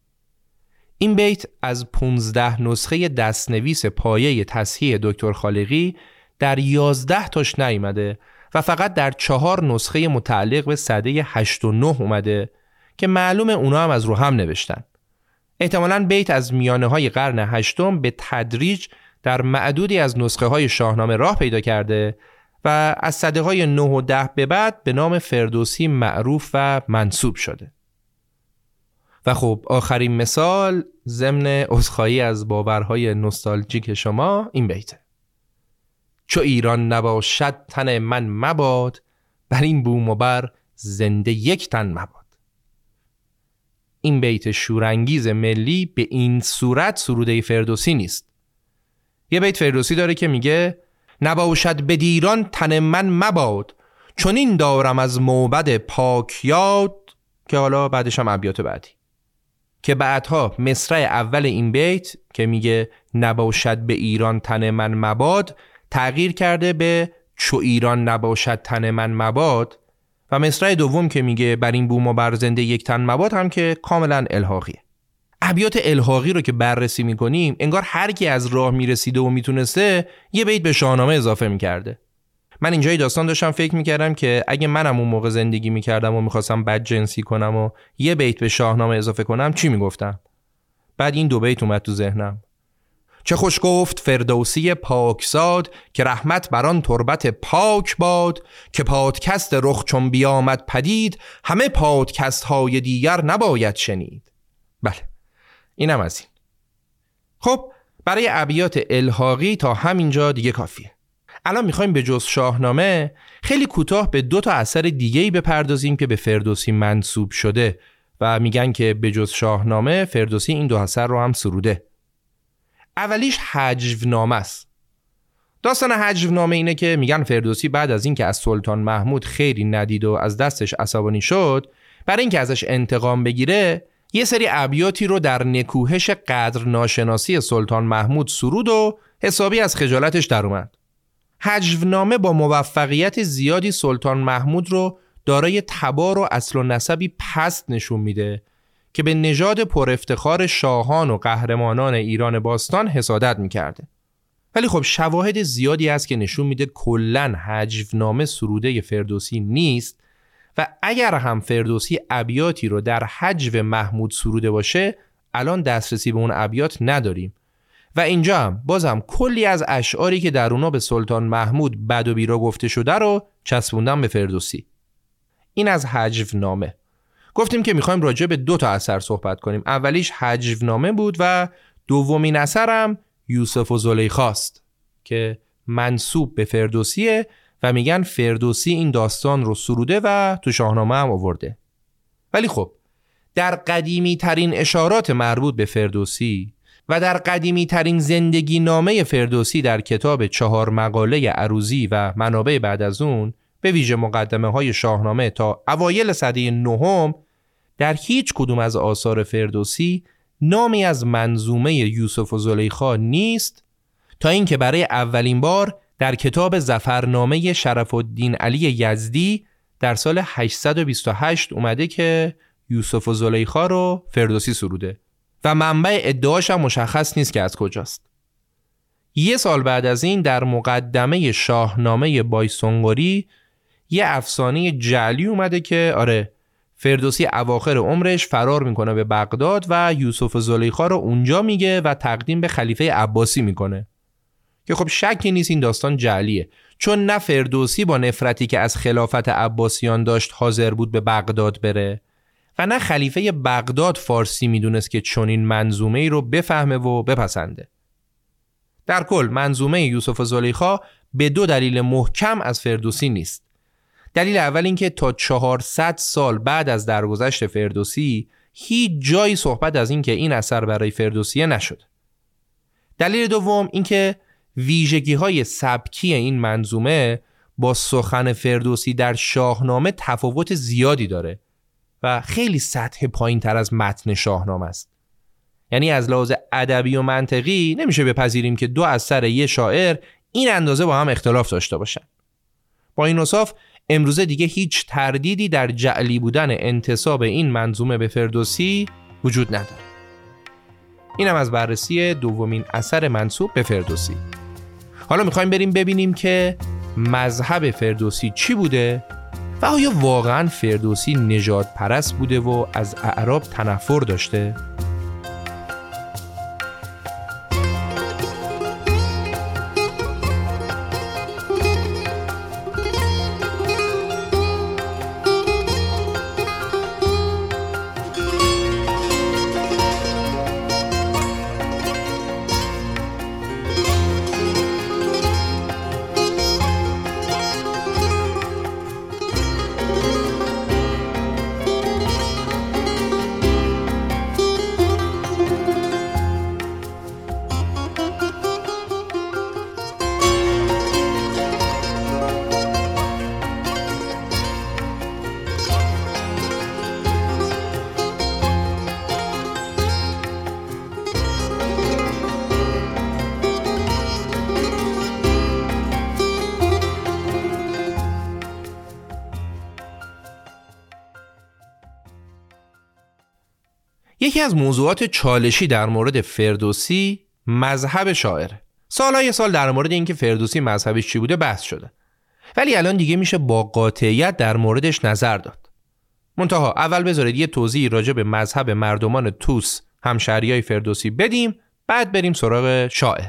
Speaker 1: این بیت از پونزده نسخه دستنویس پایه تصحیح دکتر خالقی در یازده تاش نیامده و فقط در چهار نسخه متعلق به سده هشت و نه اومده که معلومه اونا هم از رو هم نوشتن. احتمالاً بیت از میانه های قرن هشتم به تدریج در معدودی از نسخه های شاهنامه راه پیدا کرده و از سده های نه و ده به بعد به نام فردوسی معروف و منسوب شده. و خب آخرین مثال ضمن عذرخواهی از باورهای نوستالژیک شما این بیته: چو ایران نباشد تن من مباد، بر این بوم و بر زنده یک تن مباد. این بیت شورانگیز ملی به این صورت سروده فردوسی نیست. یه بیت فردوسی داره که میگه نباشد به دیران تن من مباد، چون این دارم از موبد پاک یاد، که حالا بعدش هم ابیات بعدی که بعدها مصرع اول این بیت که میگه نباشد به ایران تن من مباد تغییر کرده به چو ایران نباشد تن من مباد، و مصرع دوم که میگه بر این بوم و بر زنده یک تن مباد هم که کاملا الحاقیه. ابیات الحاقی رو که بررسی میکنیم انگار هر کی از راه میرسیده و میتونسته یه بیت به شاهنامه اضافه میکرده. من اینجای داستان داشتم فکر میکردم که اگه منم اون موقع زندگی میکردم و میخواستم بدجنسی کنم و یه بیت به شاهنامه اضافه کنم چی میگفتم؟ بعد این دو بیت اومد تو ذهنم: چه خوش گفت فردوسی پاکزاد، که رحمت بران تربت پاک باد، که پادکست رخ چون بیامد پدید، همه پادکست های دیگر نباید شنید. بله اینم از این. خب برای ابیات الحاقی تا همینجا دیگه کافیه. الان میخوایم به جز شاهنامه خیلی کوتاه به دو تا اثر دیگه‌ای بپردازیم که به فردوسی منسوب شده و میگن که به جز شاهنامه فردوسی این دو اثر رو هم سروده. اولیش هجونامه است. داستان هجونامه اینه که میگن فردوسی بعد از اینکه از سلطان محمود خیری ندید و از دستش عصبانی شد، برای اینکه ازش انتقام بگیره یه سری ابیاتی رو در نکوهش قدر ناشناسی سلطان محمود سرود و حسابی از خجالتش در اومد. هجونامه با موفقیت زیادی سلطان محمود رو دارای تبار و اصل و نسبی پست نشون میده که به نژاد پر افتخار شاهان و قهرمانان ایران باستان حسادت میکرده. ولی خب شواهد زیادی هست که نشون میده کلن هجونامه سروده فردوسی نیست و اگر هم فردوسی ابیاتی رو در هجو محمود سروده باشه الان دسترسی به اون ابیات نداریم و اینجا هم بازم کلی از اشعاری که در اونا به سلطان محمود بد و بیرا گفته شده رو چسبوندن به فردوسی. این از هجونامه. گفتیم که میخوایم راجع به دو تا اثر صحبت کنیم. اولیش هجونامه بود و دومین اثرم یوسف و زلیخاست که منسوب به فردوسیه و میگن فردوسی این داستان رو سروده و تو شاهنامه هم آورده. ولی خب در قدیمی ترین اشارات مربوط به فردوسی و در قدیمی ترین زندگی نامه فردوسی در کتاب چهار مقاله عروضی و منابع بعد از اون، به ویژه مقدمه های شاهنامه تا اوایل سده نهم، در هیچ کدوم از آثار فردوسی نامی از منظومه یوسف و زلیخا نیست، تا اینکه برای اولین بار در کتاب ظفرنامه شرف الدین علی یزدی در سال هشتصد و بیست و هشت اومده که یوسف و زلیخا رو فردوسی سروده و منبع ادعاش هم مشخص نیست که از کجاست. یه سال بعد از این در مقدمه شاهنامه بایسونگوری یه افسانه جعلی اومده که آره فردوسی اواخر عمرش فرار میکنه به بغداد و یوسف و زلیخا رو اونجا میگه و تقدیم به خلیفه عباسی میکنه که خب شکی نیست این داستان جعلیه، چون نه فردوسی با نفرتی که از خلافت عباسیان داشت حاضر بود به بغداد بره و نه خلیفه بغداد فارسی میدونست که چنین منظومه ای رو بفهمه و بپسنده. در کل منظومه یوسف و زلیخا به دو دلیل محکم از فردوسی نیست. دلیل اول این که تا چهارصد سال بعد از درگذشت فردوسی هیچ جایی صحبت از این که این اثر برای فردوسیه نشد. دلیل دوم این که ویژگی‌های سبکی این منظومه با سخن فردوسی در شاهنامه تفاوت زیادی داره و خیلی سطح پایین‌تر از متن شاهنامه است. یعنی از لحاظ ادبی و منطقی نمیشه بپذیریم که دو اثر یه شاعر این اندازه با هم اختلاف داشته باشن. با این اوصاف امروزه دیگه هیچ تردیدی در جعلی بودن انتساب این منظومه به فردوسی وجود نداره. اینم از بررسی دومین اثر منسوب به فردوسی. حالا میخوایم بریم ببینیم که مذهب فردوسی چی بوده و آیا واقعا فردوسی نژاد پرست بوده و از اعراب تنفر داشته؟ یکی از موضوعات چالشی در مورد فردوسی مذهب شاعره. سالهای سال در مورد اینکه فردوسی مذهبش چی بوده بحث شده، ولی الان دیگه میشه با قاطعیت در موردش نظر داد. منتها اول بذارید یه توضیح راجع به مذهب مردمان توس همشهریای فردوسی بدیم، بعد بریم سراغ شاعر.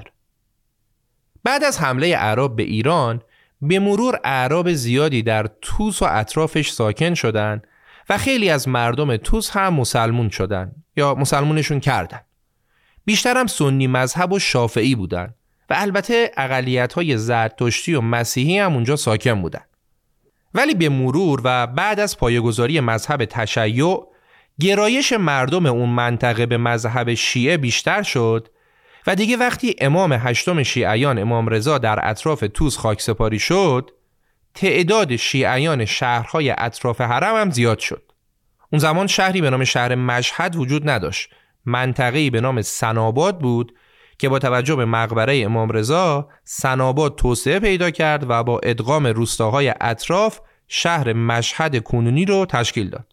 Speaker 1: بعد از حمله اعراب به ایران به مرور اعراب زیادی در توس و اطرافش ساکن شدن و خیلی از مردم توس هم مسلمون شدن یا مسلمونشون کردن. بیشتر هم سنی مذهب و شافعی بودن و البته اقلیت‌های زرتشتی و مسیحی هم اونجا ساکن بودن. ولی به مرور و بعد از پایه‌گذاری مذهب تشیع، گرایش مردم اون منطقه به مذهب شیعه بیشتر شد و دیگه وقتی امام هشتم شیعیان امام رضا در اطراف توس خاکسپاری شد، تعداد شیعیان شهرهای اطراف حرم هم زیاد شد. اون زمان شهری به نام شهر مشهد وجود نداشت. منطقه‌ای به نام سناباد بود که با توجه به مقبره امام رضا سناباد توسعه پیدا کرد و با ادغام روستاهای اطراف شهر مشهد کنونی رو تشکیل داد.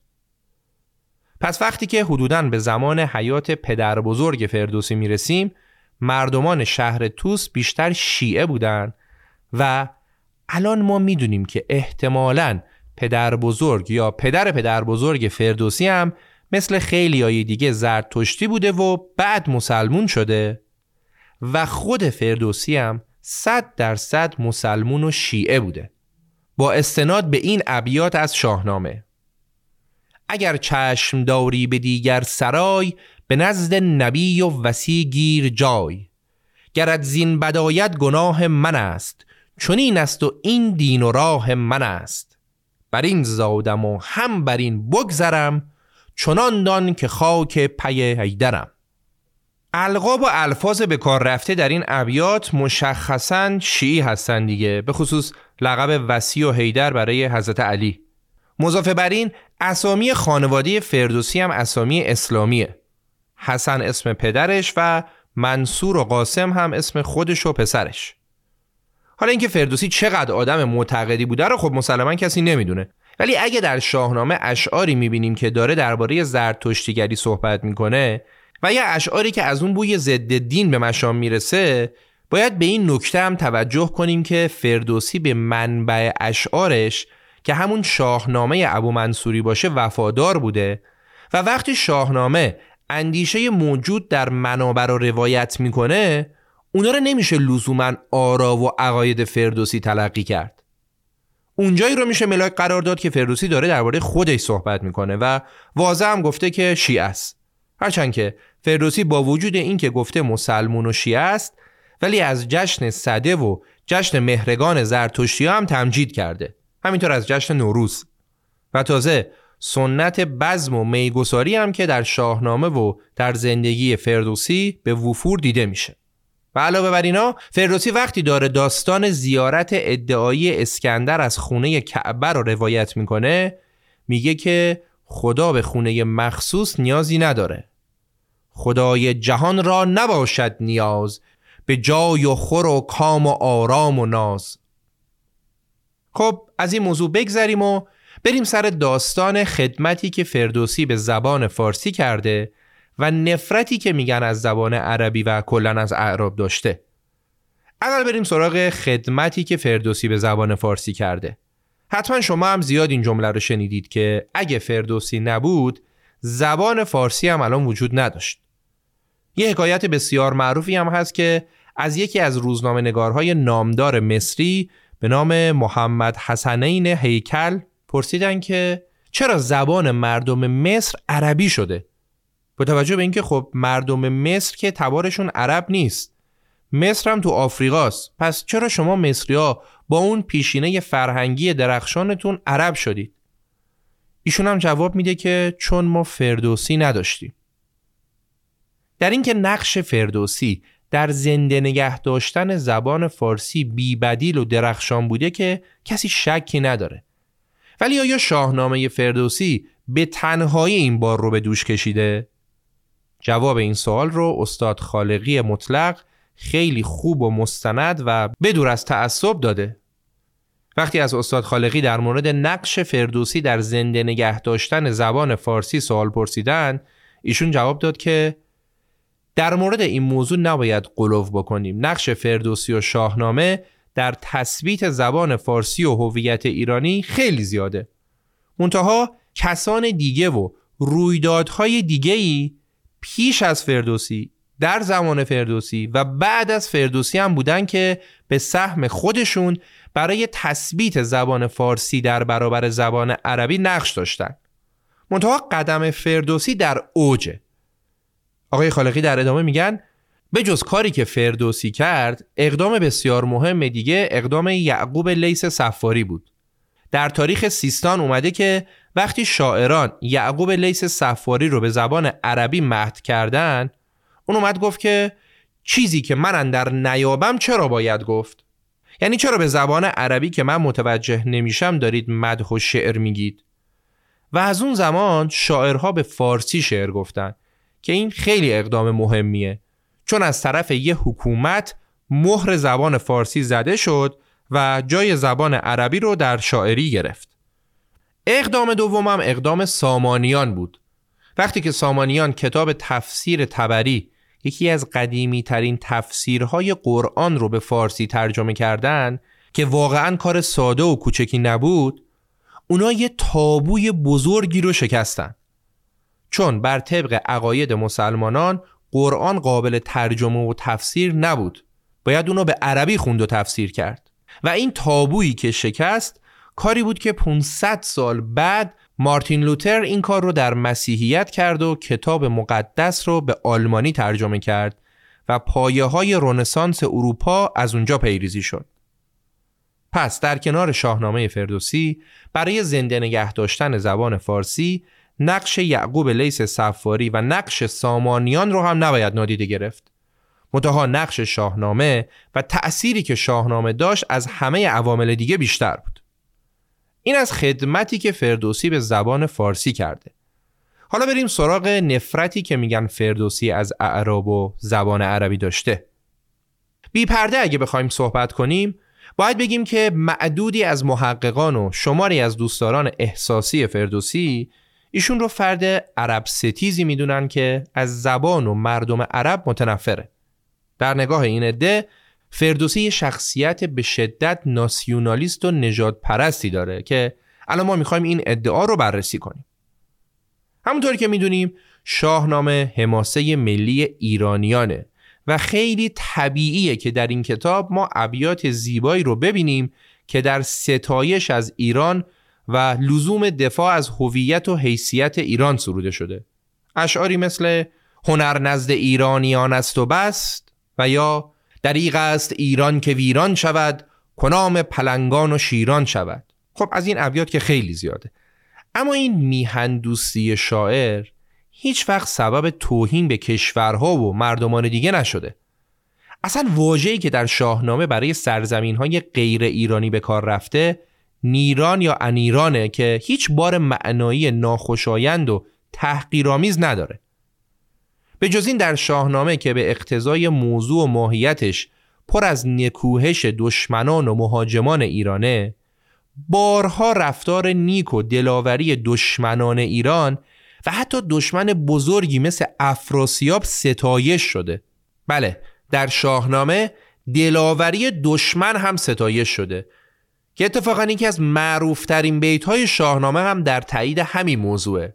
Speaker 1: پس وقتی که حدوداً به زمان حیات پدر بزرگ فردوسی میرسیم، مردمان شهر توس بیشتر شیعه بودن و الان ما میدونیم که احتمالاً پدر بزرگ یا پدر پدر بزرگ فردوسی هم مثل خیلیای دیگه زرتشتی بوده و بعد مسلمون شده و خود فردوسی هم صد درصد مسلمون و شیعه بوده. با استناد به این ابیات از شاهنامه: اگر چشم داری به دیگر سرای، به نزد نبی و وصی گیر جای. گرت زین بدایت گناه من است، چون این است و این دین و راه من است. بر این زادم و هم بر این بگذرم، چنان دان که خاک پی حیدرم. القاب و الفاظ به کار رفته در این ابیات مشخصاً شیعی هستن دیگه، به خصوص لقب وصی و حیدر برای حضرت علی. مضافه بر این اسامی خانواده فردوسی هم اسامی اسلامیه. حسن اسم پدرش و منصور و قاسم هم اسم خودش و پسرش. حالا اینکه فردوسی چقدر آدم معتقدی بوده رو خب مسلماً کسی نمیدونه، ولی اگه در شاهنامه اشعاری میبینیم که داره درباره زرتشتیگری صحبت میکنه و یا اشعاری که از اون بوی ضد دین به مشام میرسه، باید به این نکته هم توجه کنیم که فردوسی به منبع اشعارش که همون شاهنامه ابو منصوری باشه وفادار بوده و وقتی شاهنامه اندیشه موجود در منابع رو روایت میکنه، اونا رو نمیشه لزوماً آرا و عقاید فردوسی تلقی کرد. اونجایی رو میشه ملاک قرار داد که فردوسی داره درباره خودش صحبت میکنه و واضح هم گفته که شیعه است. هرچند که فردوسی با وجود این که گفته مسلمون و شیعه است، ولی از جشن سده و جشن مهرگان زرتشتی هم تمجید کرده، همینطور از جشن نوروز. و تازه سنت بزم و میگساری هم که در شاهنامه و در زندگی فردوسی به وفور دیده میشه. و علاوه بر اینا فردوسی وقتی داره داستان زیارت ادعایی اسکندر از خونه کعبه رو روایت میکنه، میگه که خدا به خونه مخصوص نیازی نداره. خدای جهان را نباشد نیاز، به جای و خور و کام و آرام و ناز. خب از این موضوع بگذریم و بریم سر داستان خدمتی که فردوسی به زبان فارسی کرده و نفرتی که میگن از زبان عربی و کلن از اعراب داشته. اول بریم سراغ خدمتی که فردوسی به زبان فارسی کرده. حتما شما هم زیاد این جمله رو شنیدید که اگه فردوسی نبود زبان فارسی هم الان وجود نداشت. یه حکایت بسیار معروفی هم هست که از یکی از روزنامه نگارهای نامدار مصری به نام محمد حسنین هیکل پرسیدن که چرا زبان مردم مصر عربی شده؟ با توجه به اینکه خب مردم مصر که تبارشون عرب نیست، مصر هم تو آفریقاست، پس چرا شما مصری‌ها با اون پیشینه فرهنگی درخشانتون عرب شدید؟ ایشون هم جواب میده که چون ما فردوسی نداشتیم. در اینکه نقش فردوسی در زنده نگه داشتن زبان فارسی بی‌بدیل و درخشان بوده که کسی شکی نداره. ولی آیا شاهنامه فردوسی به تنهایی این بار رو به دوش کشیده؟ جواب این سوال رو استاد خالقی مطلق خیلی خوب و مستند و بدور از تعصب داده. وقتی از استاد خالقی در مورد نقش فردوسی در زنده نگه داشتن زبان فارسی سوال پرسیدن، ایشون جواب داد که در مورد این موضوع نباید غلو بکنیم. نقش فردوسی و شاهنامه در تثبیت زبان فارسی و هویت ایرانی خیلی زیاده. منتها کسان دیگه و رویدادهای دیگه‌ای پیش از فردوسی، در زمان فردوسی و بعد از فردوسی هم بودن که به سهم خودشون برای تثبیت زبان فارسی در برابر زبان عربی نقش داشتن. منتها قدم فردوسی در اوجه. آقای خالقی در ادامه میگن به جز کاری که فردوسی کرد، اقدام بسیار مهم دیگه اقدام یعقوب لیث صفاری بود. در تاریخ سیستان اومده که وقتی شاعران یعقوب لیث صفاری رو به زبان عربی مدح کردن، اون اومد گفت که چیزی که من اندر نیابم چرا باید گفت؟ یعنی چرا به زبان عربی که من متوجه نمیشم دارید مدح و شعر میگید؟ و از اون زمان شاعرها به فارسی شعر گفتن که این خیلی اقدام مهمیه، چون از طرف یه حکومت مهر زبان فارسی زده شد و جای زبان عربی رو در شاعری گرفت. اقدام دومم اقدام سامانیان بود. وقتی که سامانیان کتاب تفسیر طبری، یکی از قدیمی ترین تفسیرهای قرآن رو به فارسی ترجمه کردن که واقعاً کار ساده و کوچکی نبود، اونا یه تابوی بزرگی رو شکستن. چون بر طبق عقاید مسلمانان قرآن قابل ترجمه و تفسیر نبود، باید اونو به عربی خوند و تفسیر کرد. و این تابویی که شکست کاری بود که پانصد سال بعد مارتین لوتر این کار رو در مسیحیت کرد و کتاب مقدس رو به آلمانی ترجمه کرد و پایه‌های رنسانس اروپا از اونجا پیریزی شد. پس در کنار شاهنامه فردوسی برای زنده نگه داشتن زبان فارسی نقش یعقوب لیث صفاری و نقش سامانیان رو هم نباید نادیده گرفت. منتها نقش شاهنامه و تأثیری که شاهنامه داشت از همه عوامل دیگه بیشتر بود. این از خدمتی که فردوسی به زبان فارسی کرده. حالا بریم سراغ نفرتی که میگن فردوسی از اعراب و زبان عربی داشته. بی پرده اگه بخوایم صحبت کنیم باید بگیم که معدودی از محققان و شماری از دوستداران احساسی فردوسی ایشون رو فرد عرب ستیزی میدونن که از زبان و مردم عرب متنفره. در نگاه این عده فردوسی شخصیت به شدت ناسیونالیست و نژاد پرستی داره که الان ما میخوایم این ادعا رو بررسی کنیم. همونطوری که میدونیم شاهنامه حماسه ملی ایرانیانه و خیلی طبیعیه که در این کتاب ما ابیات زیبایی رو ببینیم که در ستایش از ایران و لزوم دفاع از هویت و حیثیت ایران سروده شده. اشعاری مثل هنر نزد ایرانیان است و بست و یا دریغ است ایران که ویران شود کنام پلنگان و شیران شود. خب از این ابیات که خیلی زیاده، اما این میهن دوستی شاعر هیچ وقت سبب توهین به کشورها و مردمان دیگه نشده. اصلا واژه‌ای که در شاهنامه برای سرزمین‌های غیر ایرانی به کار رفته نیران یا انیرانه که هیچ بار معنایی ناخوشایند و تحقیرآمیز نداره. به جز این در شاهنامه که به اقتضای موضوع و ماهیتش پر از نکوهش دشمنان و مهاجمان ایرانه، بارها رفتار نیک و دلاوری دشمنان ایران و حتی دشمن بزرگی مثل افراسیاب ستایش شده. بله، در شاهنامه دلاوری دشمن هم ستایش شده که اتفاقا یکی از معروفترین بیت‌های شاهنامه هم در تایید همین موضوعه.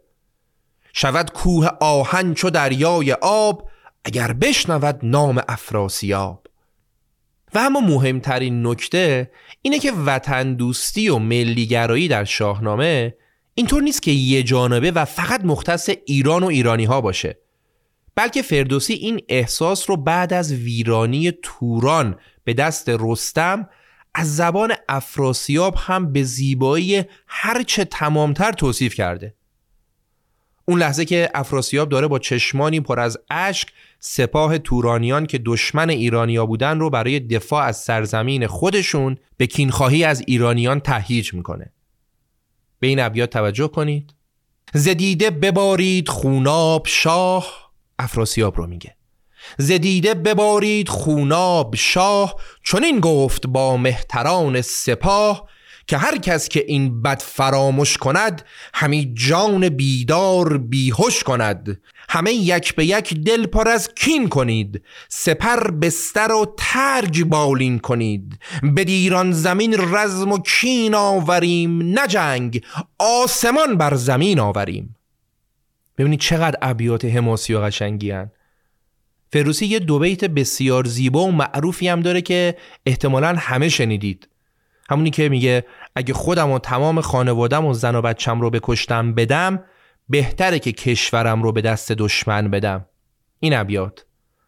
Speaker 1: شود کوه آهن چو دریای آب اگر بشنود نام افراسیاب. و اما مهمترین نکته اینه که وطن دوستی و ملیگرایی در شاهنامه اینطور نیست که یه جانبه و فقط مختص ایران و ایرانی ها باشه، بلکه فردوسی این احساس رو بعد از ویرانی توران به دست رستم از زبان افراسیاب هم به زیبایی هرچه تمامتر توصیف کرده. اون لحظه که افراسیاب داره با چشمانی پر از اشک سپاه تورانیان که دشمن ایرانیا بودن رو برای دفاع از سرزمین خودشون به کینخواهی از ایرانیان تهییج میکنه. به این ابیات توجه کنید. زدیده ببارید خوناب شاه، افراسیاب رو میگه، زدیده ببارید خوناب شاه، چون این گفت با مهتران سپاه، که هر کس که این بد فراموش کند، همی جان بیدار بیهوش کند. همه یک به یک دل پر از کین کنید، سپر بستر و ترگ بالین کنید. بدیران زمین رزم و کین آوریم، نه جنگ آسمان بر زمین آوریم. ببینید چقدر ابیات حماسی و قشنگی هن. فردوسی یه دو بیت بسیار زیبا و معروفی هم داره که احتمالاً همه شنیدید. همونی که میگه اگه خودم و تمام خانوادم و زن و بچم رو بکشتم بدم، بهتره که کشورم رو به دست دشمن بدم. این ابیات: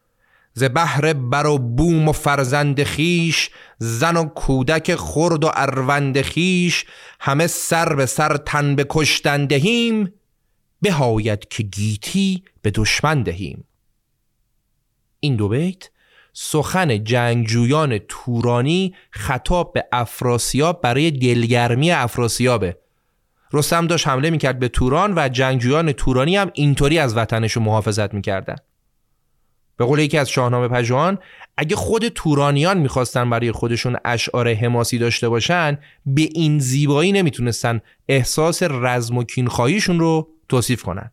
Speaker 1: ز بهر بر و بوم و فرزند خیش، زن و کودک خرد و اروند خیش، همه سر به سر تن به کشتن دهیم، بهاید که گیتی به دشمن دهیم. این دو بیت سخن جنگجویان تورانی خطاب به افراسیاب برای دلگرمی افراسیابه. رستم داشت حمله میکرد به توران و جنگجویان تورانی هم اینطوری از وطنشون محافظت میکردن. به قول یکی از شاهنامه پژوهان، اگه خود تورانیان میخواستن برای خودشون اشعار حماسی داشته باشن، به این زیبایی نمیتونستن احساس رزم و کینخواهیشون رو توصیف کنن.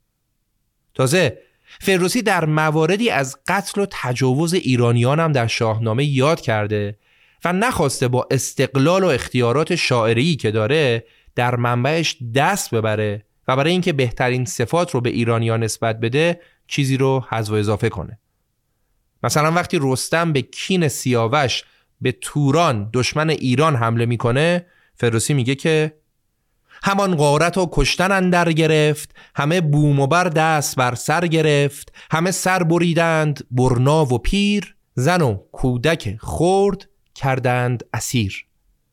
Speaker 1: تازه فردوسی در مواردی از قتل و تجاوز ایرانیان هم در شاهنامه یاد کرده و نخواسته با استقلال و اختیارات شاعری که داره در منبعش دست ببره و برای اینکه بهترین صفات رو به ایرانیان نسبت بده چیزی رو حذف و اضافه کنه. مثلا وقتی رستم به کین سیاوش به توران دشمن ایران حمله میکنه، فردوسی میگه که همان غارت و کشتن اندر گرفت، همه بوم و بر دست بر سر گرفت، همه سر بریدند برنا و پیر، زن و کودک خرد کردند اسیر.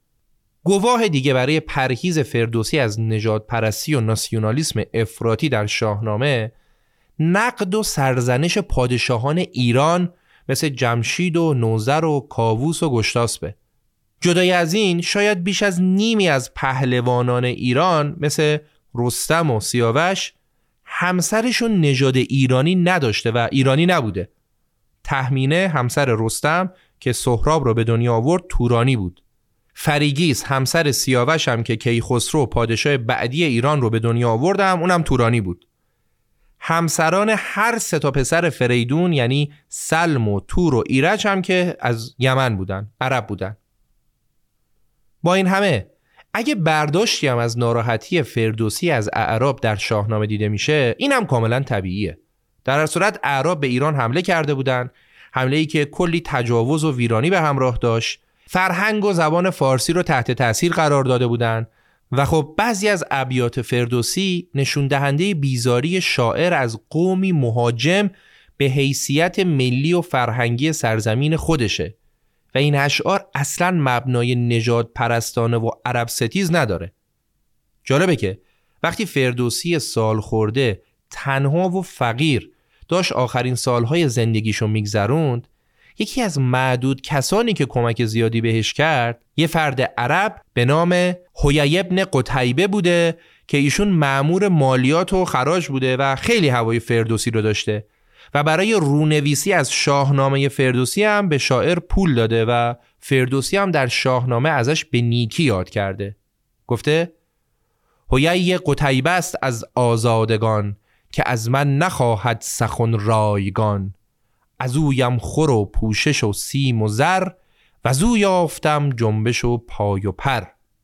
Speaker 1: گواه دیگه برای پرهیز فردوسی از نژاد پرستی و ناسیونالیسم افراطی در شاهنامه نقد و سرزنش پادشاهان ایران مثل جمشید و نوذر و کاووس و گشتاسبه. جدای از این شاید بیش از نیمی از پهلوانان ایران مثل رستم و سیاوش همسرشون نژاد ایرانی نداشته و ایرانی نبوده. تهمینه همسر رستم که سهراب رو به دنیا آورد تورانی بود. فریگیس همسر سیاوش هم که کیخسرو پادشاه بعدی ایران رو به دنیا آوردم اونم تورانی بود. همسران هر سه تا پسر فریدون یعنی سلم و تور و ایرج هم که از یمن بودن، عرب بودن. با این همه اگه برداشتی هم از ناراحتی فردوسی از اعراب در شاهنامه دیده میشه، این هم کاملا طبیعیه. در هر صورت اعراب به ایران حمله کرده بودن، حمله‌ای که کلی تجاوز و ویرانی به همراه داشت، فرهنگ و زبان فارسی رو تحت تاثیر قرار داده بودن و خب بعضی از ابیات فردوسی نشون دهنده بیزاری شاعر از قومی مهاجم به حیثیت ملی و فرهنگی سرزمین خودشه و این اشعار اصلاً مبنای نژاد پرستانه و عرب ستیز نداره. جالبه که وقتی فردوسی سال خورده تنها و فقیر داشت آخرین سالهای زندگیشو میگذروند، یکی از معدود کسانی که کمک زیادی بهش کرد یه فرد عرب به نام حیی بن قتیبه بوده که ایشون مأمور مالیات و خراج بوده و خیلی هوای فردوسی رو داشته و برای رونویسی از شاهنامه فردوسی هم به شاعر پول داده و فردوسی هم در شاهنامه ازش به نیکی یاد کرده. گفته حیی قتیبه است از آزادگان که از من نخواهد سخن رایگان، از اویم خور و پوشش و سیم و زر و از او یافتم جنبش و پای و پر.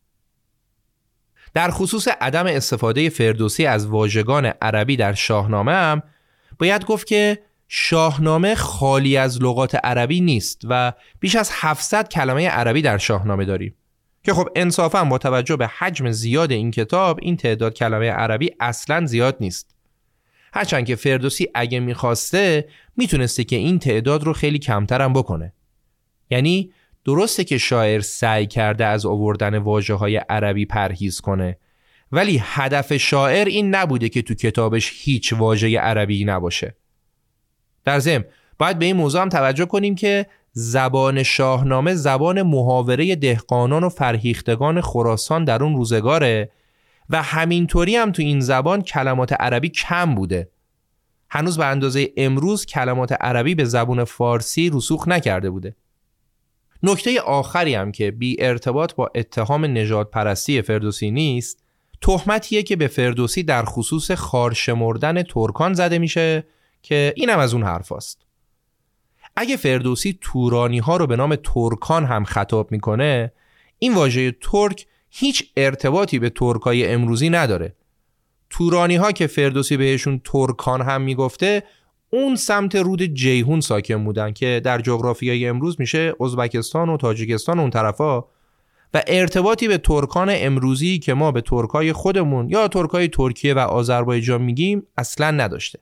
Speaker 1: در خصوص عدم استفاده فردوسی از واژگان عربی در شاهنامه هم باید گفت که شاهنامه خالی از لغات عربی نیست و بیش از هفتصد کلمه عربی در شاهنامه داریم که خب انصافاً با توجه به حجم زیاد این کتاب این تعداد کلمه عربی اصلاً زیاد نیست. هرچند که فردوسی اگه میخواسته میتونسته که این تعداد رو خیلی کمتر هم بکنه. یعنی درسته که شاعر سعی کرده از آوردن واژه‌های عربی پرهیز کنه، ولی هدف شاعر این نبوده که تو کتابش هیچ واژه عربی نباشه. در ضمن باید به این موضوع هم توجه کنیم که زبان شاهنامه زبان محاوره دهقانان و فرهیختگان خراسان در اون روزگاره و همینطوری هم تو این زبان کلمات عربی کم بوده. هنوز به اندازه امروز کلمات عربی به زبان فارسی رسوخ نکرده بوده. نکته آخری هم که بی ارتباط با اتهام نژاد پرستی فردوسی نیست، تهمتیه که به فردوسی در خصوص خارشمردن ترکان زده میشه که اینم از اون حرفاست. اگه فردوسی تورانی ها رو به نام ترکان هم خطاب میکنه، این واژه ترک هیچ ارتباطی به ترکای امروزی نداره. تورانی ها که فردوسی بهشون ترکان هم میگفته اون سمت رود جیهون ساکن بودن که در جغرافیای امروز میشه ازبکستان و تاجیکستان و اون طرفا و ارتباطی به ترکان امروزی که ما به ترکای خودمون یا ترکای ترکیه و آذربایجان میگیم اصلا نداشته.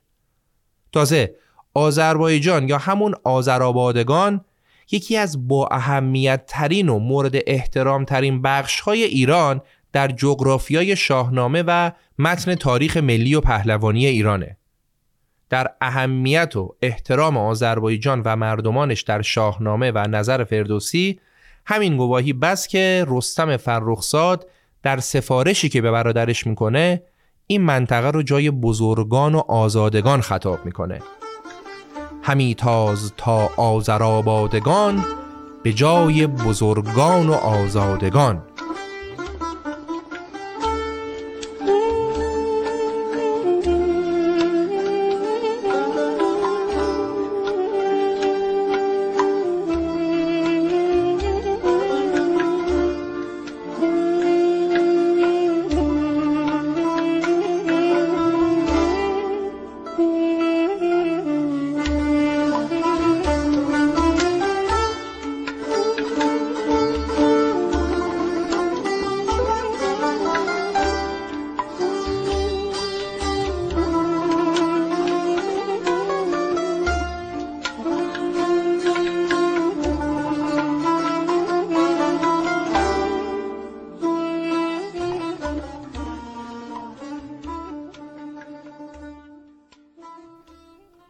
Speaker 1: تازه آذربایجان یا همون آذرآبادگان یکی از با اهمیت ترین و مورد احترام ترین بخش های ایران در جغرافیای شاهنامه و متن تاریخ ملی و پهلوانی ایرانه. در اهمیت و احترام آذربایجان و مردمانش در شاهنامه و نظر فردوسی همین گواهی بس که رستم فرخزاد در سفارشی که به برادرش میکنه این منطقه رو جای بزرگان و آزادگان خطاب میکنه. همی تاز تا آذرآبادگان به جای بزرگان و آزادگان.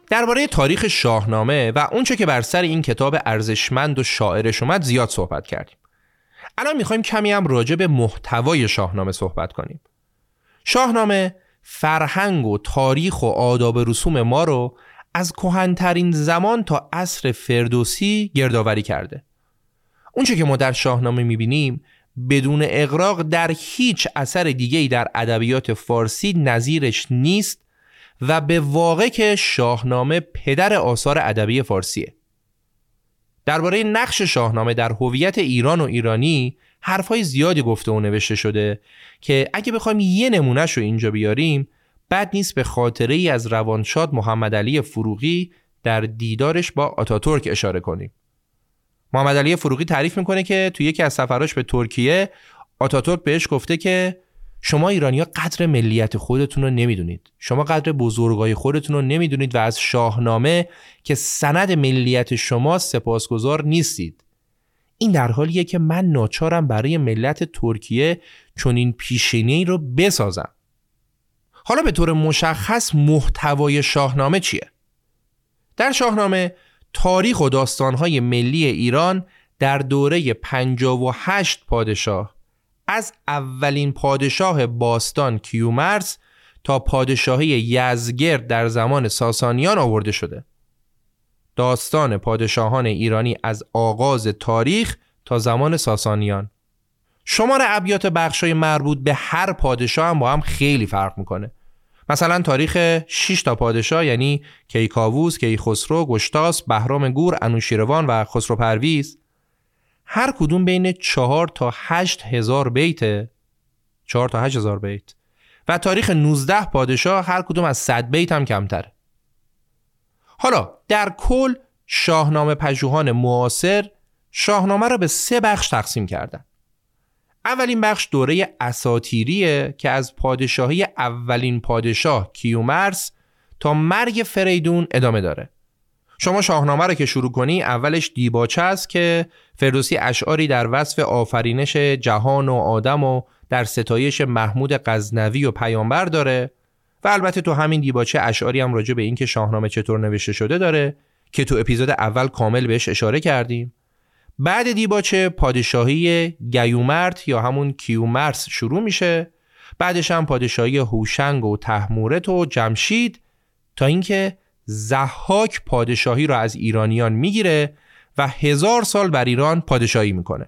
Speaker 1: درباره تاریخ شاهنامه و اونچه که بر سر این کتاب ارزشمند و شاعرش اومد زیاد صحبت کردیم. الان میخوایم کمی هم راجع به محتوای شاهنامه صحبت کنیم. شاهنامه فرهنگ و تاریخ و آداب و رسوم ما رو از کهن‌ترین زمان تا عصر فردوسی گردآوری کرده. اونچه که ما در شاهنامه میبینیم بدون اغراق در هیچ اثر دیگه‌ای در ادبیات فارسی نظیرش نیست و به واقع که شاهنامه پدر آثار ادبی فارسیه. درباره نقش شاهنامه در هویت ایران و ایرانی حرفای زیادی گفته و نوشته شده که اگه بخوایم یه نمونهش رو اینجا بیاریم بد نیست به خاطره ای از روانشاد محمد علی فروغی در دیدارش با آتاتورک اشاره کنیم. محمد علی فروغی تعریف میکنه که توی یکی از سفراش به ترکیه آتاتورک بهش گفته که شما ایرانی‌ها قدر ملیت خودتون رو نمیدونید، شما قدر بزرگای خودتون رو نمیدونید و از شاهنامه که سند ملیت شما سپاسگزار نیستید. این در حالیه که من ناچارم برای ملت ترکیه چنین پیشینه‌ای رو بسازم. حالا به طور مشخص محتوای شاهنامه چیه؟ در شاهنامه تاریخ و داستان‌های ملی ایران در دوره پنجاه و هشت پادشاه از اولین پادشاه باستان کیومرث تا پادشاهی یزدگرد در زمان ساسانیان آورده شده. داستان پادشاهان ایرانی از آغاز تاریخ تا زمان ساسانیان. شمار ابیات بخشای مربوط به هر پادشاه هم با هم خیلی فرق میکنه. مثلا تاریخ شش تا پادشاه یعنی کیکاووس، کیخسرو، گشتاسپ، بهرام گور، انوشیروان و خسرو پرویز هر کدوم بین چهار تا هشت هزار بیت چهار تا هشت هزار بیت و تاریخ نوزده پادشاه هر کدوم از صد بیت هم کمتره. حالا در کل شاهنامه پژوهان معاصر شاهنامه را به سه بخش تقسیم کردن. اولین بخش دوره اساطیریه که از پادشاهی اولین پادشاه کیومرث تا مرگ فریدون ادامه داره. شما شاهنامه رو که شروع کنی اولش دیباچه است که فردوسی اشعاری در وصف آفرینش جهان و آدم و در ستایش محمود غزنوی و پیامبر داره و البته تو همین دیباچه اشعاری هم راجع به این که شاهنامه چطور نوشته شده داره که تو اپیزود اول کامل بهش اشاره کردیم. بعد دیباچه پادشاهی گیومرث یا همون کیومرث شروع میشه، بعدش هم پادشاهی هوشنگ و طهمورث و جمشید تا اینکه ضحاک پادشاهی را از ایرانیان میگیره و هزار سال بر ایران پادشاهی میکنه.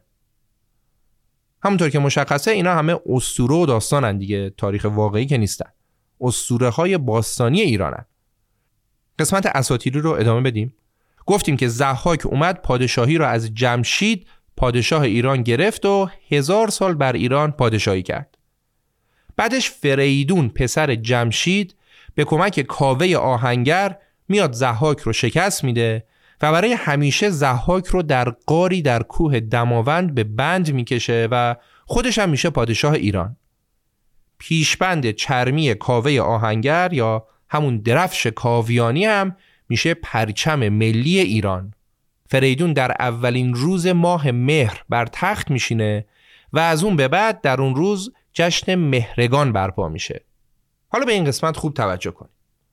Speaker 1: همونطور که مشخصه اینا همه اسطوره و داستانن دیگه، تاریخ واقعی که نیستن، اسطوره های باستانی ایرانن. قسمت اساطیری رو ادامه بدیم. گفتیم که ضحاک اومد پادشاهی را از جمشید پادشاه ایران گرفت و هزار سال بر ایران پادشاهی کرد. بعدش فریدون پسر جمشید به کمک کاوه آهنگر میاد ضحاک رو شکست میده و برای همیشه ضحاک رو در غاری در کوه دماوند به بند میکشه و خودش هم میشه پادشاه ایران. پیشبند چرمی کاوه آهنگر یا همون درفش کاویانی هم میشه پرچم ملی ایران. فریدون در اولین روز ماه مهر بر تخت میشینه و از اون به بعد در اون روز جشن مهرگان برپا میشه. حالا به این قسمت خوب توجه کن.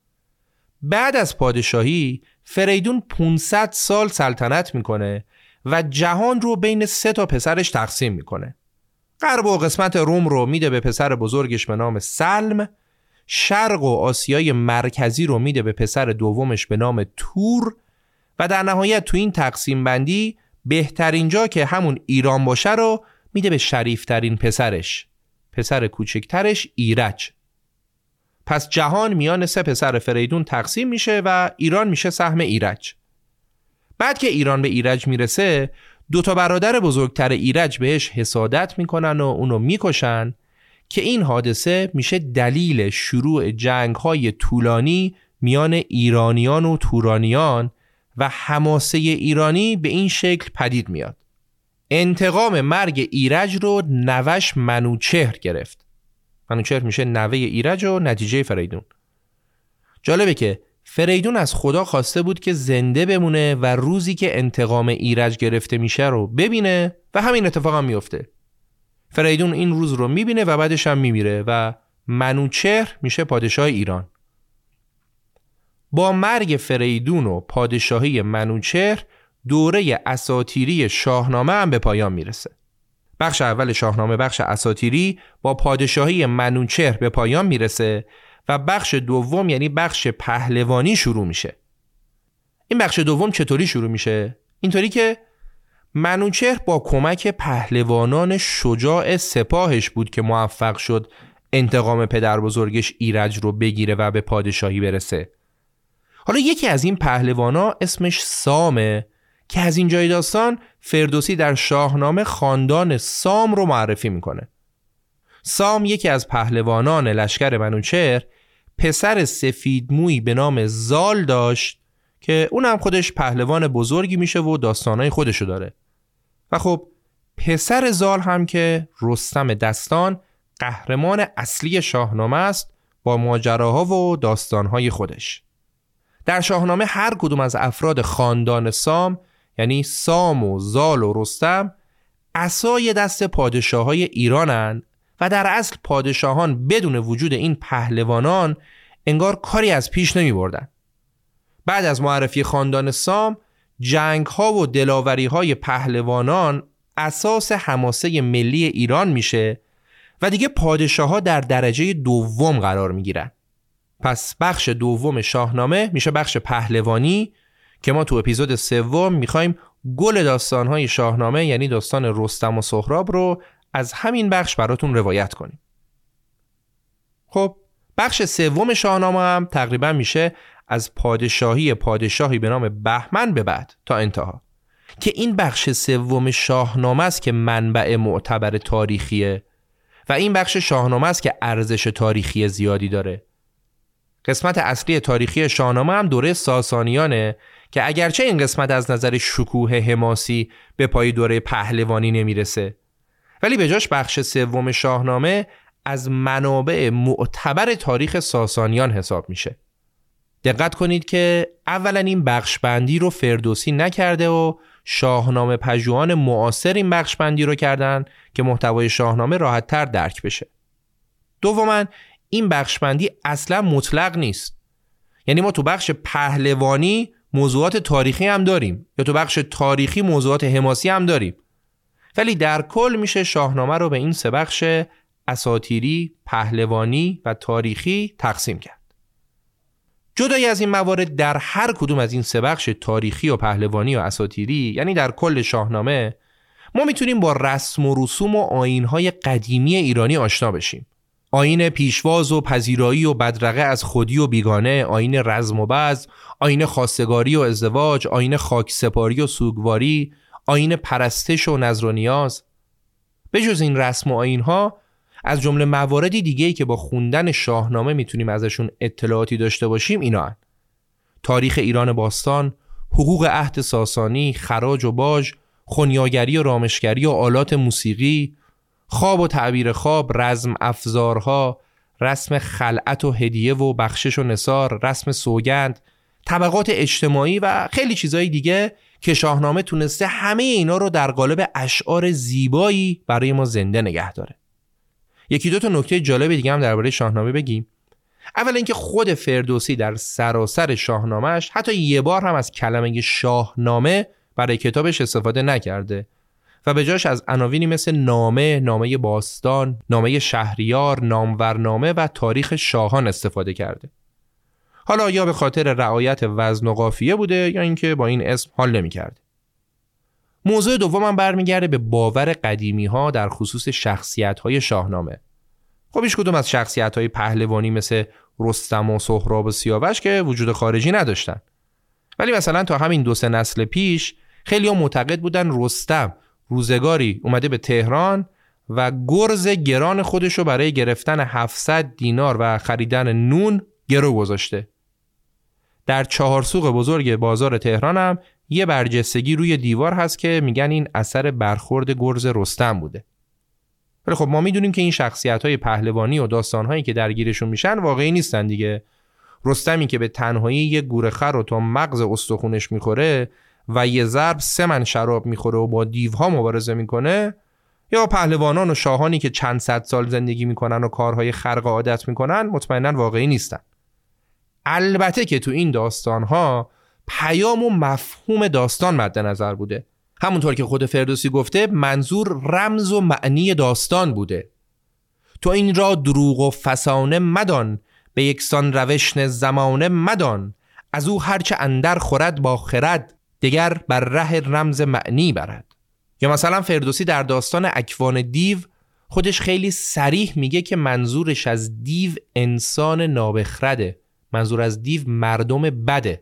Speaker 1: بعد از پادشاهی فریدون پانصد سال سلطنت میکنه و جهان رو بین سه تا پسرش تقسیم میکنه. غرب و قسمت روم رو میده به پسر بزرگش به نام سلم، شرق و آسیای مرکزی رو میده به پسر دومش به نام تور و در نهایت تو این تقسیم بندی بهترین جا که همون ایران باشه رو میده به شریفترین پسرش، پسر کوچکترش ایرج. پس جهان میان سه پسر فریدون تقسیم میشه و ایران میشه سهم ایرج. بعد که ایران به ایرج میرسه دو تا برادر بزرگتر ایرج بهش حسادت میکنن و اونو میکشن که این حادثه میشه دلیل شروع جنگ‌های طولانی میان ایرانیان و تورانیان و حماسه ایرانی به این شکل پدید میاد. انتقام مرگ ایرج رو نوش منوچهر گرفت. منوچهر میشه نوه ایرج و نتیجه فریدون. جالبه که فریدون از خدا خواسته بود که زنده بمونه و روزی که انتقام ایرج گرفته میشه رو ببینه و همین اتفاق هم میفته. فریدون این روز رو میبینه و بعدش هم میمیره و منوچهر میشه پادشاه ایران. با مرگ فریدون و پادشاهی منوچهر دوره اساطیری شاهنامه هم به پایان میرسه. بخش اول شاهنامه، بخش اساطیری، با پادشاهی منوچهر به پایان میرسه و بخش دوم یعنی بخش پهلوانی شروع میشه. این بخش دوم چطوری شروع میشه؟ اینطوری که منوچهر با کمک پهلوانان شجاع سپاهش بود که موفق شد انتقام پدر بزرگش ایرج رو بگیره و به پادشاهی برسه. حالا یکی از این پهلوانا اسمش سامه که از این جای داستان فردوسی در شاهنامه خاندان سام رو معرفی میکنه. سام یکی از پهلوانان لشکر منوچهر پسر سفیدمویی به نام زال داشت که اونم خودش پهلوان بزرگی میشه و داستانای خودشو داره. و خب پسر زال هم که رستم دستان قهرمان اصلی شاهنامه است با ماجراها و داستانهای خودش. در شاهنامه هر کدوم از افراد خاندان سام یعنی سام و زال و رستم عصای دست پادشاهای ایرانن و در اصل پادشاهان بدون وجود این پهلوانان انگار کاری از پیش نمی بردن. بعد از معرفی خاندان سام جنگ ها و دلاوری های پهلوانان اساس حماسه ملی ایران میشه و دیگه پادشاه ها در درجه دوم قرار میگیرن. پس بخش دوم شاهنامه میشه بخش پهلوانی که ما تو اپیزود سوم میخوایم گل داستانهای شاهنامه یعنی داستان رستم و سهراب رو از همین بخش براتون روایت کنیم. خب بخش سوم شاهنامه هم تقریبا میشه از پادشاهی پادشاهی به نام بهمن به بعد تا انتها که این بخش سوم شاهنامه است که منبع معتبر تاریخیه و این بخش شاهنامه است که ارزش تاریخی زیادی داره. قسمت اصلی تاریخی شاهنامه هم دوره ساسانیانه که اگرچه این قسمت از نظر شکوه حماسی به پای دوره پهلوانی نمیرسه ولی به جاش بخش سوم شاهنامه از منابع معتبر تاریخ ساسانیان حساب میشه. دقت کنید که اولا این بخش بندی رو فردوسی نکرده و شاهنامه پژوهان معاصر این بخش بندی رو کردن که محتوای شاهنامه راحت تر درک بشه. دوما این بخش بندی اصلا مطلق نیست. یعنی ما تو بخش پهلوانی موضوعات تاریخی هم داریم یا تو بخش تاریخی موضوعات حماسی هم داریم، ولی در کل میشه شاهنامه رو به این سه بخش اساطیری، پهلوانی و تاریخی تقسیم کرد. جدای از این موارد در هر کدوم از این سه بخش تاریخی و پهلوانی و اساطیری یعنی در کل شاهنامه ما میتونیم با رسم و رسوم و آیین‌های قدیمی ایرانی آشنا بشیم. آیین پیشواز و پذیرایی و بدرقه از خودی و بیگانه، آیین رزم و بزم، آیین خواستگاری و ازدواج، آیین خاکسپاری و سوگواری، آیین پرستش و نذر و نیاز. به جز این رسم و آیین‌ها از جمله مواردی دیگه‌ای که با خوندن شاهنامه میتونیم ازشون اطلاعاتی داشته باشیم اینا هن. تاریخ ایران باستان، حقوق عهد ساسانی، خراج و باج، خنیاگری و رامشگری و آلات موسیقی، خواب و تعبیر خواب، رزم افزارها، رسم خلعت و هدیه و بخشش و نثار، رسم سوگند، طبقات اجتماعی و خیلی چیزهای دیگه که شاهنامه تونسته همه اینا رو در قالب اشعار زیبایی برای ما زنده نگه داره. یکی دو تا نکته جالب دیگه هم درباره شاهنامه بگیم. اولا اینکه خود فردوسی در سراسر شاهنامه‌اش حتی یه بار هم از کلمه شاهنامه برای کتابش استفاده نکرده و به جاش از عناوینی مثل نامه، نامه باستان، نامه شهریار، نامورنامه و تاریخ شاهان استفاده کرده. حالا یا به خاطر رعایت وزن و قافیه بوده یا اینکه با این اسم حال نمی‌کرده. موضوع دومم برمیگرده به باور قدیمی ها در خصوص شخصیت های شاهنامه. خب هیچ کدوم از شخصیت های پهلوانی مثل رستم و سهراب و سیاوش که وجود خارجی نداشتن، ولی مثلا تا همین دو سه نسل پیش خیلی ها معتقد بودن رستم روزگاری اومده به تهران و گرز گران خودشو برای گرفتن هفتصد دینار و خریدن نون گرو گذاشته. در چهارسوق بزرگ بازار تهران هم یه برجستگی روی دیوار هست که میگن این اثر برخورد گرز رستم بوده. ولی خب ما میدونیم که این شخصیت‌های پهلوانی و داستان‌هایی که درگیرشون میشن واقعی نیستن دیگه. رستمی که به تنهایی یه گورخر رو تا مغز استخونش میخوره و یه ضرب سه من شراب میخوره و با دیوها مبارزه میکنه، یا پهلوانان و شاهانی که چند صد سال زندگی میکنن و کارهای خرق عادت میکنن، مطمئناً واقعی نیستن. البته که تو این داستان‌ها پیام و مفهوم داستان مد نظر بوده. همونطور که خود فردوسی گفته منظور رمز و معنی داستان بوده. تو این را دروغ و فسانه مدان، به یکسان روشن زمانه مدان. از او هرچه اندر خورد با خرد، دگر بر ره رمز معنی برد. یا مثلا فردوسی در داستان اکوان دیو خودش خیلی صریح میگه که منظورش از دیو انسان نابخرده، منظور از دیو مردم بده.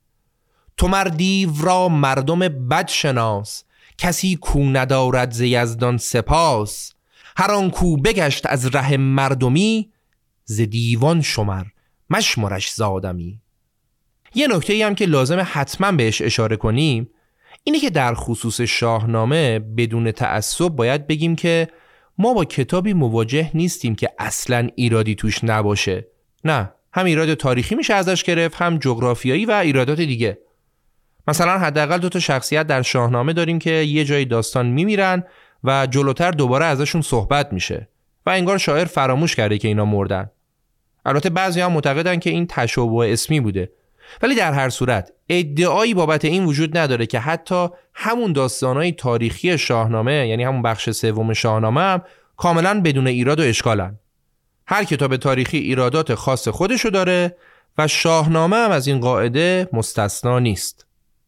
Speaker 1: تو مر دیو را مردم بد شناس، کسی کو ندارد ز یزدان سپاس. هر آن کو بگشت از ره مردمی، ز دیوان شمر مشمرش ز آدمی. یه نکته‌ای هم که لازمه حتما بهش اشاره کنیم اینه که در خصوص شاهنامه بدون تعصب باید بگیم که ما با کتابی مواجه نیستیم که اصلاً ایرادی توش نباشه. نه، هم ایراد تاریخی میشه ازش گرفت، هم جغرافیایی و ایرادات دیگه. مثلا حداقل دو تا شخصیت در شاهنامه داریم که یه جای داستان میمیرن و جلوتر دوباره ازشون صحبت میشه و انگار شاعر فراموش کرده که اینا مردن. البته بعضی هم معتقدن که این تشابه اسمی بوده، ولی در هر صورت ادعایی بابت این وجود نداره که حتی همون داستانهای تاریخی شاهنامه، یعنی همون بخش سوم شاهنامه، هم کاملا بدون ایراد و اشکالن. هر کتاب تاریخی ایرادات خاص خودشو داره و شاهنامه هم از این قاعده مستثنا نیست.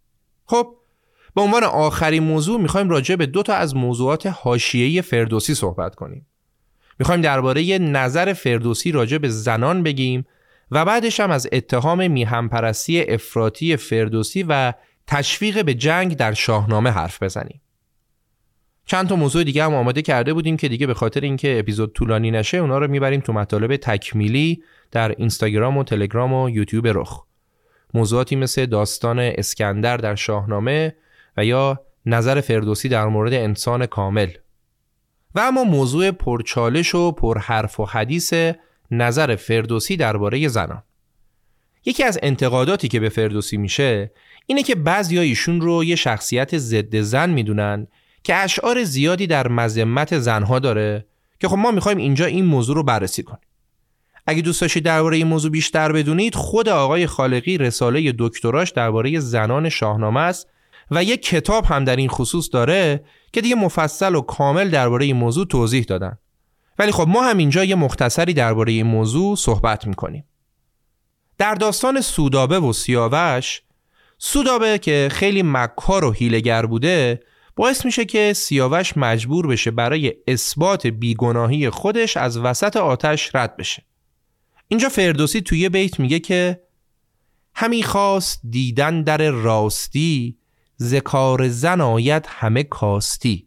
Speaker 1: خب به عنوان آخرین موضوع میخوایم راجع به دو تا از موضوعات حاشیه‌ای فردوسی صحبت کنیم. میخوایم درباره نظر فردوسی راجع به زنان بگیم و بعدش هم از اتهام میهن‌پرستی افراطی فردوسی و تشویق به جنگ در شاهنامه حرف بزنیم. چند تا موضوع دیگه هم آماده کرده بودیم که دیگه به خاطر اینکه اپیزود طولانی نشه اونا رو میبریم تو مطالب تکمیلی در اینستاگرام و تلگرام و یوتیوب رخ. موضوعاتی مثل داستان اسکندر در شاهنامه و یا نظر فردوسی در مورد انسان کامل. و اما موضوع پرچالش و پرحرف و حدیث نظر فردوسی درباره زنان. یکی از انتقاداتی که به فردوسی میشه اینه که بعضیا ایشون رو یه شخصیت ضد زن میدونن که اشعار زیادی در مذمت زنها داره که خب ما میخوایم اینجا این موضوع رو بررسی کنیم. اگه دوست داشتید درباره این موضوع بیشتر بدونید، خود آقای خالقی رساله دکتراش درباره زنان شاهنامه است و یک کتاب هم در این خصوص داره که دیگه مفصل و کامل درباره این موضوع توضیح دادن. ولی خب ما هم اینجا یه مختصری درباره این موضوع صحبت میکنیم. در داستان سودابه و سیاوش، سودابه که خیلی مکار و حیله‌گر بوده باعث میشه که سیاوش مجبور بشه برای اثبات بیگناهی خودش از وسط آتش رد بشه. اینجا فردوسی توی بیت میگه که همی خواست دیدن در راستی، ز کار زن آید همه کاستی.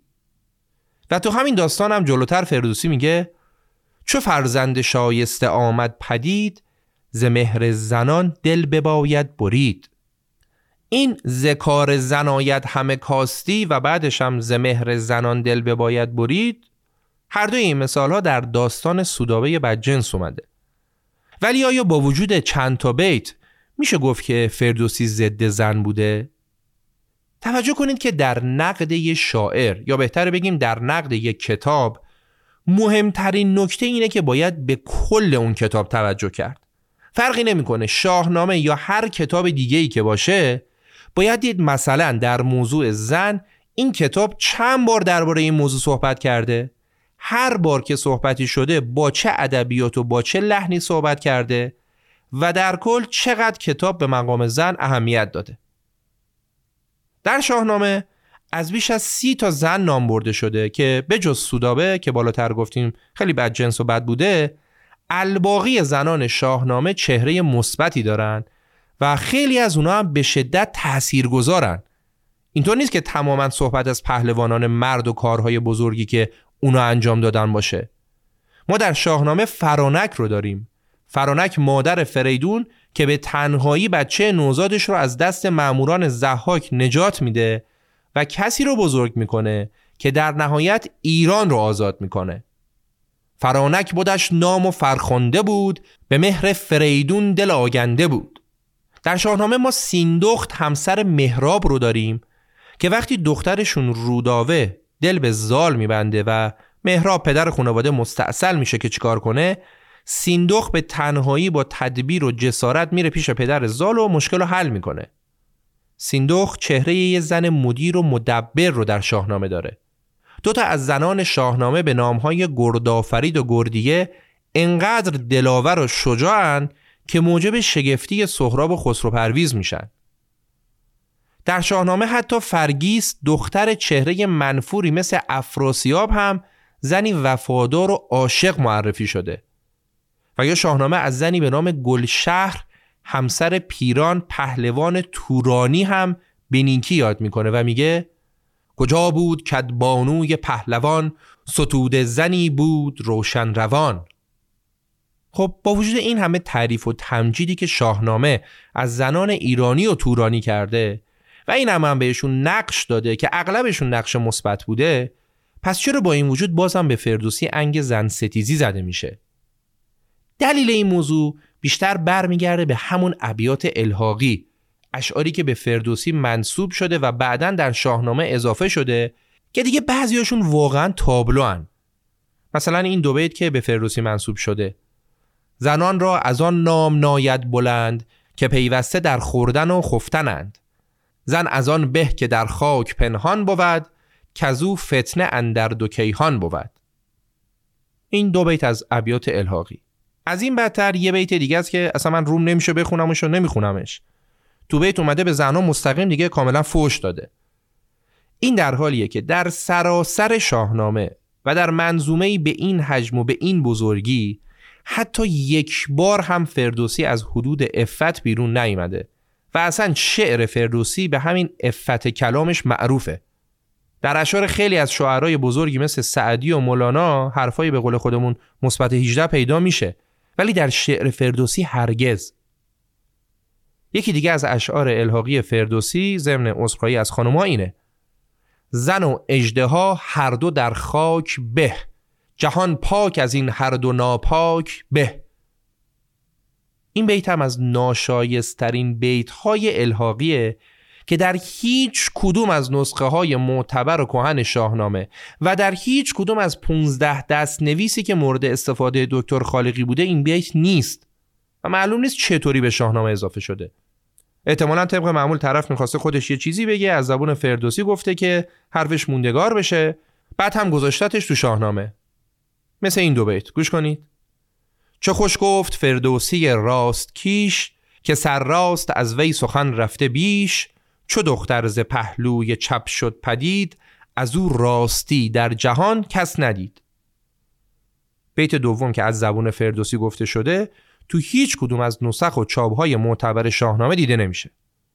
Speaker 1: و تو همین داستان هم جلوتر فردوسی میگه چو فرزند شایسته آمد پدید، ز مهر زنان دل بباید برید. این ز کار زن آید همه کاستی و بعدش هم ز مهر زنان دل بباید برید، هر دوی این مثال ها در داستان سودابه بدجنس اومده. ولی آیا با وجود چند تا بیت میشه گفت که فردوسی ضد زن بوده؟ توجه کنید که در نقد یه شاعر، یا بهتر بگیم در نقد یک کتاب، مهمترین نکته اینه که باید به کل اون کتاب توجه کرد. فرقی نمیکنه شاهنامه یا هر کتاب دیگه‌ای که باشه، باید دید مثلا در موضوع زن این کتاب چند بار درباره این موضوع صحبت کرده، هر بار که صحبتی شده با چه ادبیات و با چه لحنی صحبت کرده و در کل چقدر کتاب به مقام زن اهمیت داده. در شاهنامه از بیش از سی تا زن نام برده شده که به جز سودابه که بالاتر گفتیم خیلی بدجنس و بد بوده، الباقی زنان شاهنامه چهره مثبتی دارن و خیلی از اونها هم به شدت تاثیرگذارن. اینطور نیست که تماما صحبت از پهلوانان مرد و کارهای بزرگی که اونا انجام دادن باشه. ما در شاهنامه فرانک رو داریم. فرانک مادر فریدون که به تنهایی بچه نوزادش رو از دست ماموران ضحاک نجات میده و کسی رو بزرگ میکنه که در نهایت ایران رو آزاد میکنه. فرانک بودش نام و فرخنده بود، به مهر فریدون دل آگنده بود. در شاهنامه ما سیندخت همسر مهراب رو داریم که وقتی دخترشون روداوه دل به زال میبنده و مهراب پدر خانواده مستعسل میشه که چیکار کنه، سیندخت به تنهایی با تدبیر و جسارت میره پیش پدر زال و مشکل رو حل میکنه. سیندخت چهره یه زن مدیر و مدبر رو در شاهنامه داره. دوتا از زنان شاهنامه به نامهای گردآفرید و گردیه انقدر دلاور و شجاعن که موجب شگفتی سهراب و خسرو پرویز میشن. در شاهنامه حتی فرگیس دختر چهره منفوری مثل افراسیاب هم زنی وفادار و عاشق معرفی شده. و یا شاهنامه از زنی به نام گلشهر همسر پیران پهلوان تورانی هم به نیکی یاد میکنه و میگه کجا بود کدبانوی پهلوان، ستوده زنی بود روشن روان. خب با وجود این همه تعریف و تمجیدی که شاهنامه از زنان ایرانی و تورانی کرده و این هم, هم بهشون نقش داده که اغلبشون نقش مثبت بوده، پس چرا با این وجود بازم به فردوسی انگ زن ستیزی زده میشه؟ دلیل این موضوع بیشتر برمیگرده به همون ابیات الحاقی، اشعاری که به فردوسی منسوب شده و بعداً در شاهنامه اضافه شده که دیگه بعضیاشون واقعاً تابلوان. مثلا این دو بیت که به فردوسی منسوب شده: زنان را از آن نام ناید بلند، که پیوسته در خوردن و خفتنند. زن از آن به که در خاک پنهان بود، کزو فتنه اندر دو کیهان بود. این دو بیت از ابیات الحاقی. از این بدتر یه بیت دیگه است که اصلا من روم نمیشه بخونمش و نمیخونمش. تو بیت اومده به زنان مستقیم دیگه کاملا فوش داده. این در حالیه که در سراسر شاهنامه و در منظومه‌ای به این حجم و به این بزرگی حتی یک بار هم فردوسی از حدود عفت بیرون نیامده و اصلا شعر فردوسی به همین عفت کلامش معروفه. در اشعار خیلی از شاعرای بزرگی مثل سعدی و مولانا حرفای به قول خودمون مثبت هجده پیدا میشه، ولی در شعر فردوسی هرگز. یکی دیگه از اشعار الحاقی فردوسی ضمن عذرخواهی از خانم‌ها اینه: زن و اژدها هر دو در خاک به، جهان پاک از این هر دو ناپاک به. این بیت هم از ناشایسترین بیت‌های الحاقیه که در هیچ کدوم از نسخه های معتبر و کهن شاهنامه و در هیچ کدوم از پونزده دست نویسی که مورد استفاده دکتر خالقی بوده این بیت نیست و معلوم نیست چطوری به شاهنامه اضافه شده. احتمالاً طبق معمول طرف میخواسته خودش یه چیزی بگه، از زبون فردوسی گفته که حرفش موندگار بشه، بعد هم گذاشتتش تو شاهنامه. مثل این دو بیت گوش کنید: چه خوش گفت فردوسی راست کیش، که سر راست از وی سخن رفته بیش. چو دختر ز پهلوی چپ شد پدید، از او راستی در جهان کس ندید. بیت دوم که از زبون فردوسی گفته شده تو هیچ کدوم از نسخ و چاپ‌های معتبر شاهنامه دیده نمیشه.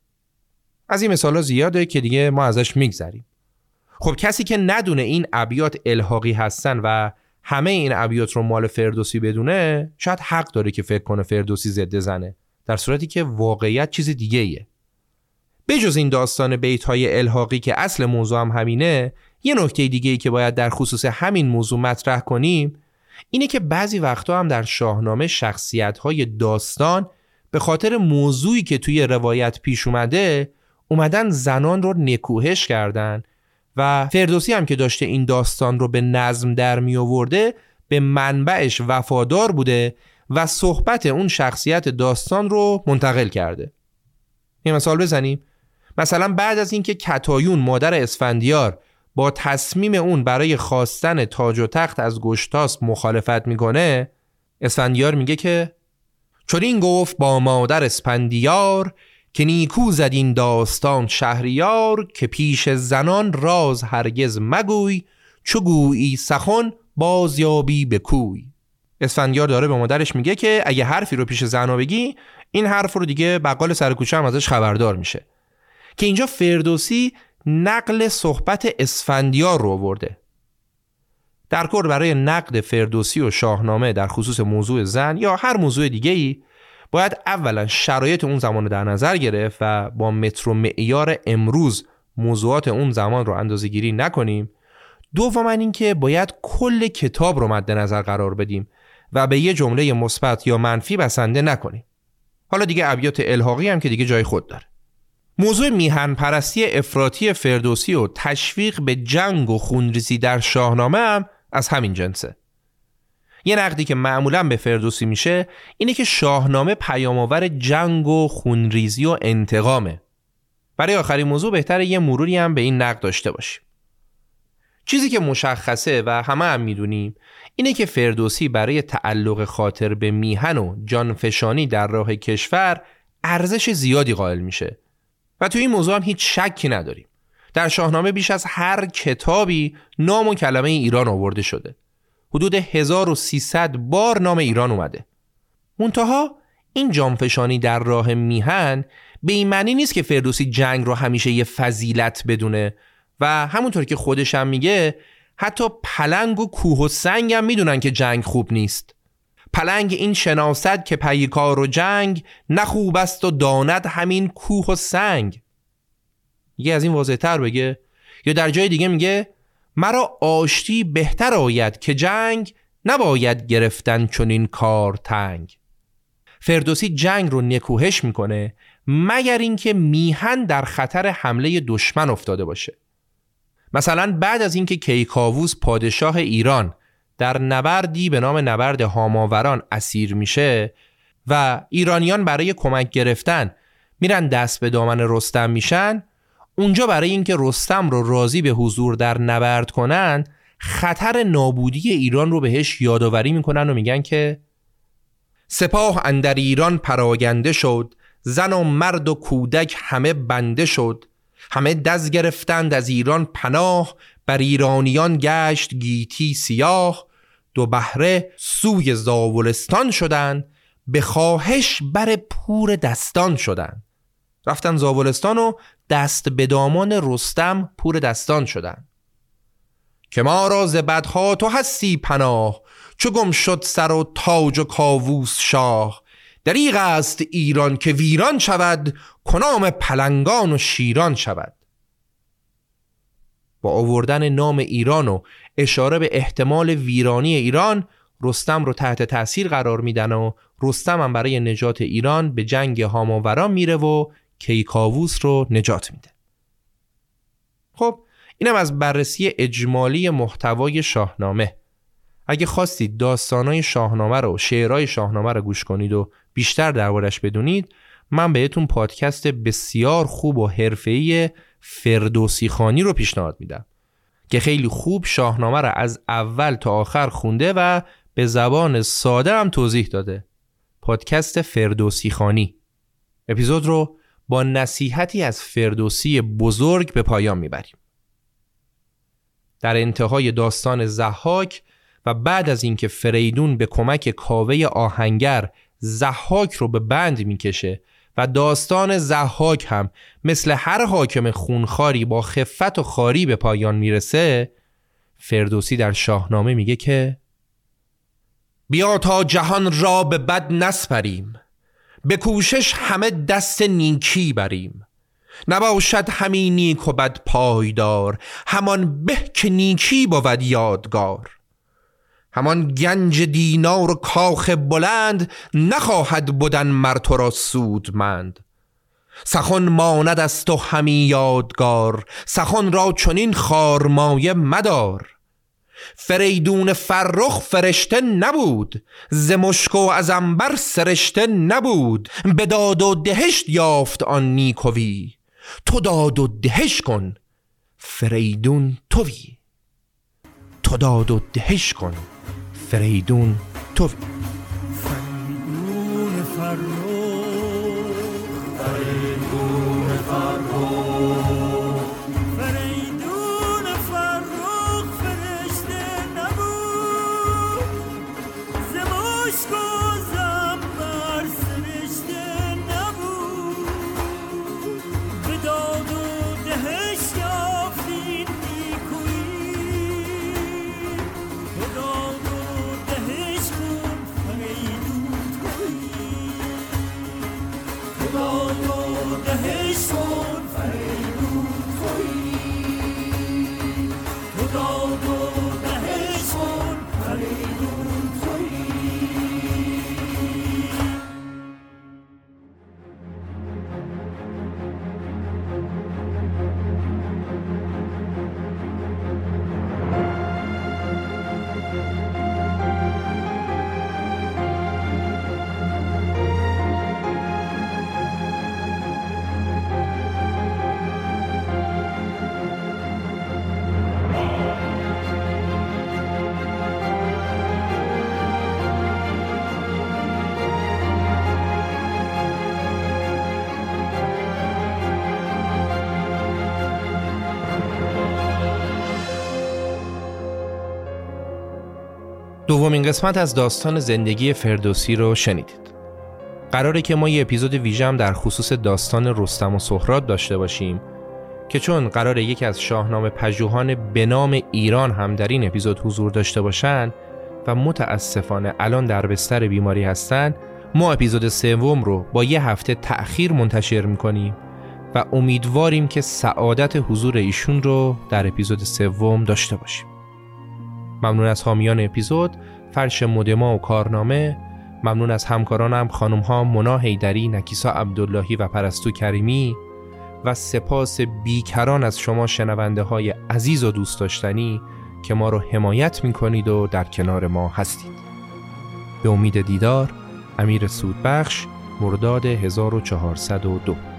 Speaker 1: از این مثالا زیاده که دیگه ما ازش میگذریم. خب کسی که ندونه این ابیات الحاقی هستن و همه این ابیات رو مال فردوسی بدونه، شاید حق داره که فکر کنه فردوسی ضد زنه، در صورتی که واقعیت چیز دیگه ایه. بجز این داستان بیت‌های الحاقی که اصل موضوع هم همینه، یه نکته دیگه‌ای که باید در خصوص همین موضوع مطرح کنیم اینه که بعضی وقتا هم در شاهنامه شخصیت‌های داستان به خاطر موضوعی که توی روایت پیش اومده اومدن زنان رو نکوهش کردن و فردوسی هم که داشته این داستان رو به نظم در می آورده به منبعش وفادار بوده و صحبت اون شخصیت داستان رو منتقل کرده. یه مثال بزنیم. مثلا بعد از اینکه کتایون مادر اسفندیار با تصمیم اون برای خواستن تاج و تخت از گشتاسپ مخالفت میکنه، اسفندیار میگه که چون این گفت با مادر اسفندیار، که نیکو زد این داستان شهریار. که پیش زنان راز هرگز مگوی، چو گویی سخن بازیابی به کوی. اسفندیار داره به مادرش میگه که اگه حرفی رو پیش زنا بگی، این حرف رو دیگه بقال سر کوچه هم ازش خبردار میشه. که اینجا فردوسی نقل صحبت اسفندیار رو آورده. در کل برای نقد فردوسی و شاهنامه در خصوص موضوع زن یا هر موضوع دیگه‌ای باید اولا شرایط اون زمان رو در نظر گرفت و با متر و معیار امروز موضوعات اون زمان رو اندازه‌گیری نکنیم. دوما اینکه باید کل کتاب رو مد نظر قرار بدیم و به یه جمله مثبت یا منفی بسنده نکنیم. حالا دیگه ابیات الحاقی هم که دیگه جای خود داره. موضوع میهن پرستی افراطی فردوسی و تشویق به جنگ و خونریزی در شاهنامه هم از همین جنسه. یه نقدی که معمولاً به فردوسی میشه اینه که شاهنامه پیام‌آور جنگ و خونریزی و انتقامه. برای آخرین موضوع بهتره یه مروری هم به این نقد داشته باشیم. چیزی که مشخصه و همه هم میدونیم اینه که فردوسی برای تعلق خاطر به میهن و جانفشانی در راه کشور ارزش زیادی قائل میشه و تو این موضوع هم هیچ شکی نداریم. در شاهنامه بیش از هر کتابی نام و کلمه ایران آورده شده. حدود هزار و سیصد بار نام ایران اومده. منتها این جانفشانی در راه میهن به این معنی نیست که فردوسی جنگ رو همیشه یه فضیلت بدونه و همونطور که خودش هم میگه حتی پلنگ و کوه و سنگ هم میدونن که جنگ خوب نیست. پلنگ این شناسد که پیکار و جنگ، نه خوب است و داند همین کوه و سنگ. یه از این واضح تر بگه، یا در جای دیگه میگه مرا آشتی بهتر آید که جنگ، نباید گرفتن چون این کار تنگ. فردوسی جنگ رو نکوهش میکنه مگر اینکه میهن در خطر حمله دشمن افتاده باشه. مثلا بعد از اینکه کیکاووس پادشاه ایران در نبردی به نام نبرد هاماوران اسیر میشه و ایرانیان برای کمک گرفتن میرن دست به دامن رستم میشن، اونجا برای اینکه رستم رو راضی به حضور در نبرد کنن خطر نابودی ایران رو بهش یادآوری میکنن و میگن که سپاه اندر ایران پراگنده شد، زن و مرد و کودک همه بنده شد. همه دز گرفتند از ایران پناه، بر ایرانیان گشت گیتی سیاه. دو بهره سوی زاولستان شدن، به خواهش بر پور دستان شدن. رفتن زاولستان و دست به دامان رستم پور دستان شدن. که ما را ز بدها تو هستی پناه، چو گم شد سر و تاج و کاووس شاه. دریغ است ایران که ویران شود، کنام پلنگان و شیران شود. با آوردن نام ایران و اشاره به احتمال ویرانی ایران، رستم رو تحت تأثیر قرار میدن و رستم هم برای نجات ایران به جنگ هاماوران میره و کیکاووس رو نجات میده. خب اینم از بررسی اجمالی محتوای شاهنامه. اگه خواستید داستانای شاهنامه رو، شعرهای شاهنامه رو گوش کنید و بیشتر دربارش بدونید، من بهتون پادکست بسیار خوب و حرفه‌ای فردوسی خوانی رو پیشنهاد میدم که خیلی خوب شاهنامه رو از اول تا آخر خونده و به زبان ساده هم توضیح داده. پادکست فردوسی خوانی. اپیزود رو با نصیحتی از فردوسی بزرگ به پایان میبریم. در انتهای داستان ضحاک و بعد از اینکه فریدون به کمک کاوه آهنگر ضحاک رو به بند میکشه و داستان ضحاک هم مثل هر حاکم خونخواری با خفت و خواری به پایان میرسه، فردوسی در شاهنامه میگه که بیا تا جهان را به بد نسپریم، به کوشش همه دست نیکی بریم. نباشد همین نیک و بد پایدار، همان به که نیکی بود یادگار. همان گنج دینار و کاخ بلند، نخواهد بودن مر تو را سودمند. سخن ماند از تو همی یادگار، سخن را چنین خارمایه مدار. فریدون فرخ فرشته نبود، ز مشک و از عنبر سرشته نبود. به داد و دهشت یافت آن نیکویی، تو داد و دهش کن فریدون تویی. تو داد و دهش کن فریدون تویی.
Speaker 2: فریدون فرخ، فریدون فرخ، فریدون فرخ فرشته نبود، ز مشک و عنبر سرشته نبود. به داد و دهش یافت این نیکویی، تو داد و دهش کن فریدون تویی. تو داد و دهش کن فریدون تویی. تو داد و دهش کن فریدون تویی.
Speaker 1: دومین قسمت از داستان زندگی فردوسی رو شنیدید. قراره که ما یه اپیزود ویژه هم در خصوص داستان رستم و سهراب داشته باشیم که چون قراره یکی از شاهنامه پژوهان به نام ایران هم در این اپیزود حضور داشته باشن و متاسفانه الان در بستر بیماری هستن، ما اپیزود سوم رو با یه هفته تأخیر منتشر میکنیم و امیدواریم که سعادت حضور ایشون رو در اپیزود سوم داشته باشیم. ممنون از حامیان اپیزود، فرش مدما و کارنامه. ممنون از همکارانم خانم ها مونا حیدری، نکیسا عبداللهی و پرستو کریمی و سپاس بیکران از شما شنونده های عزیز و دوست داشتنی که ما رو حمایت میکنید و در کنار ما هستید. به امید دیدار. امیر سودبخش، مرداد هزار و چهارصد و دو.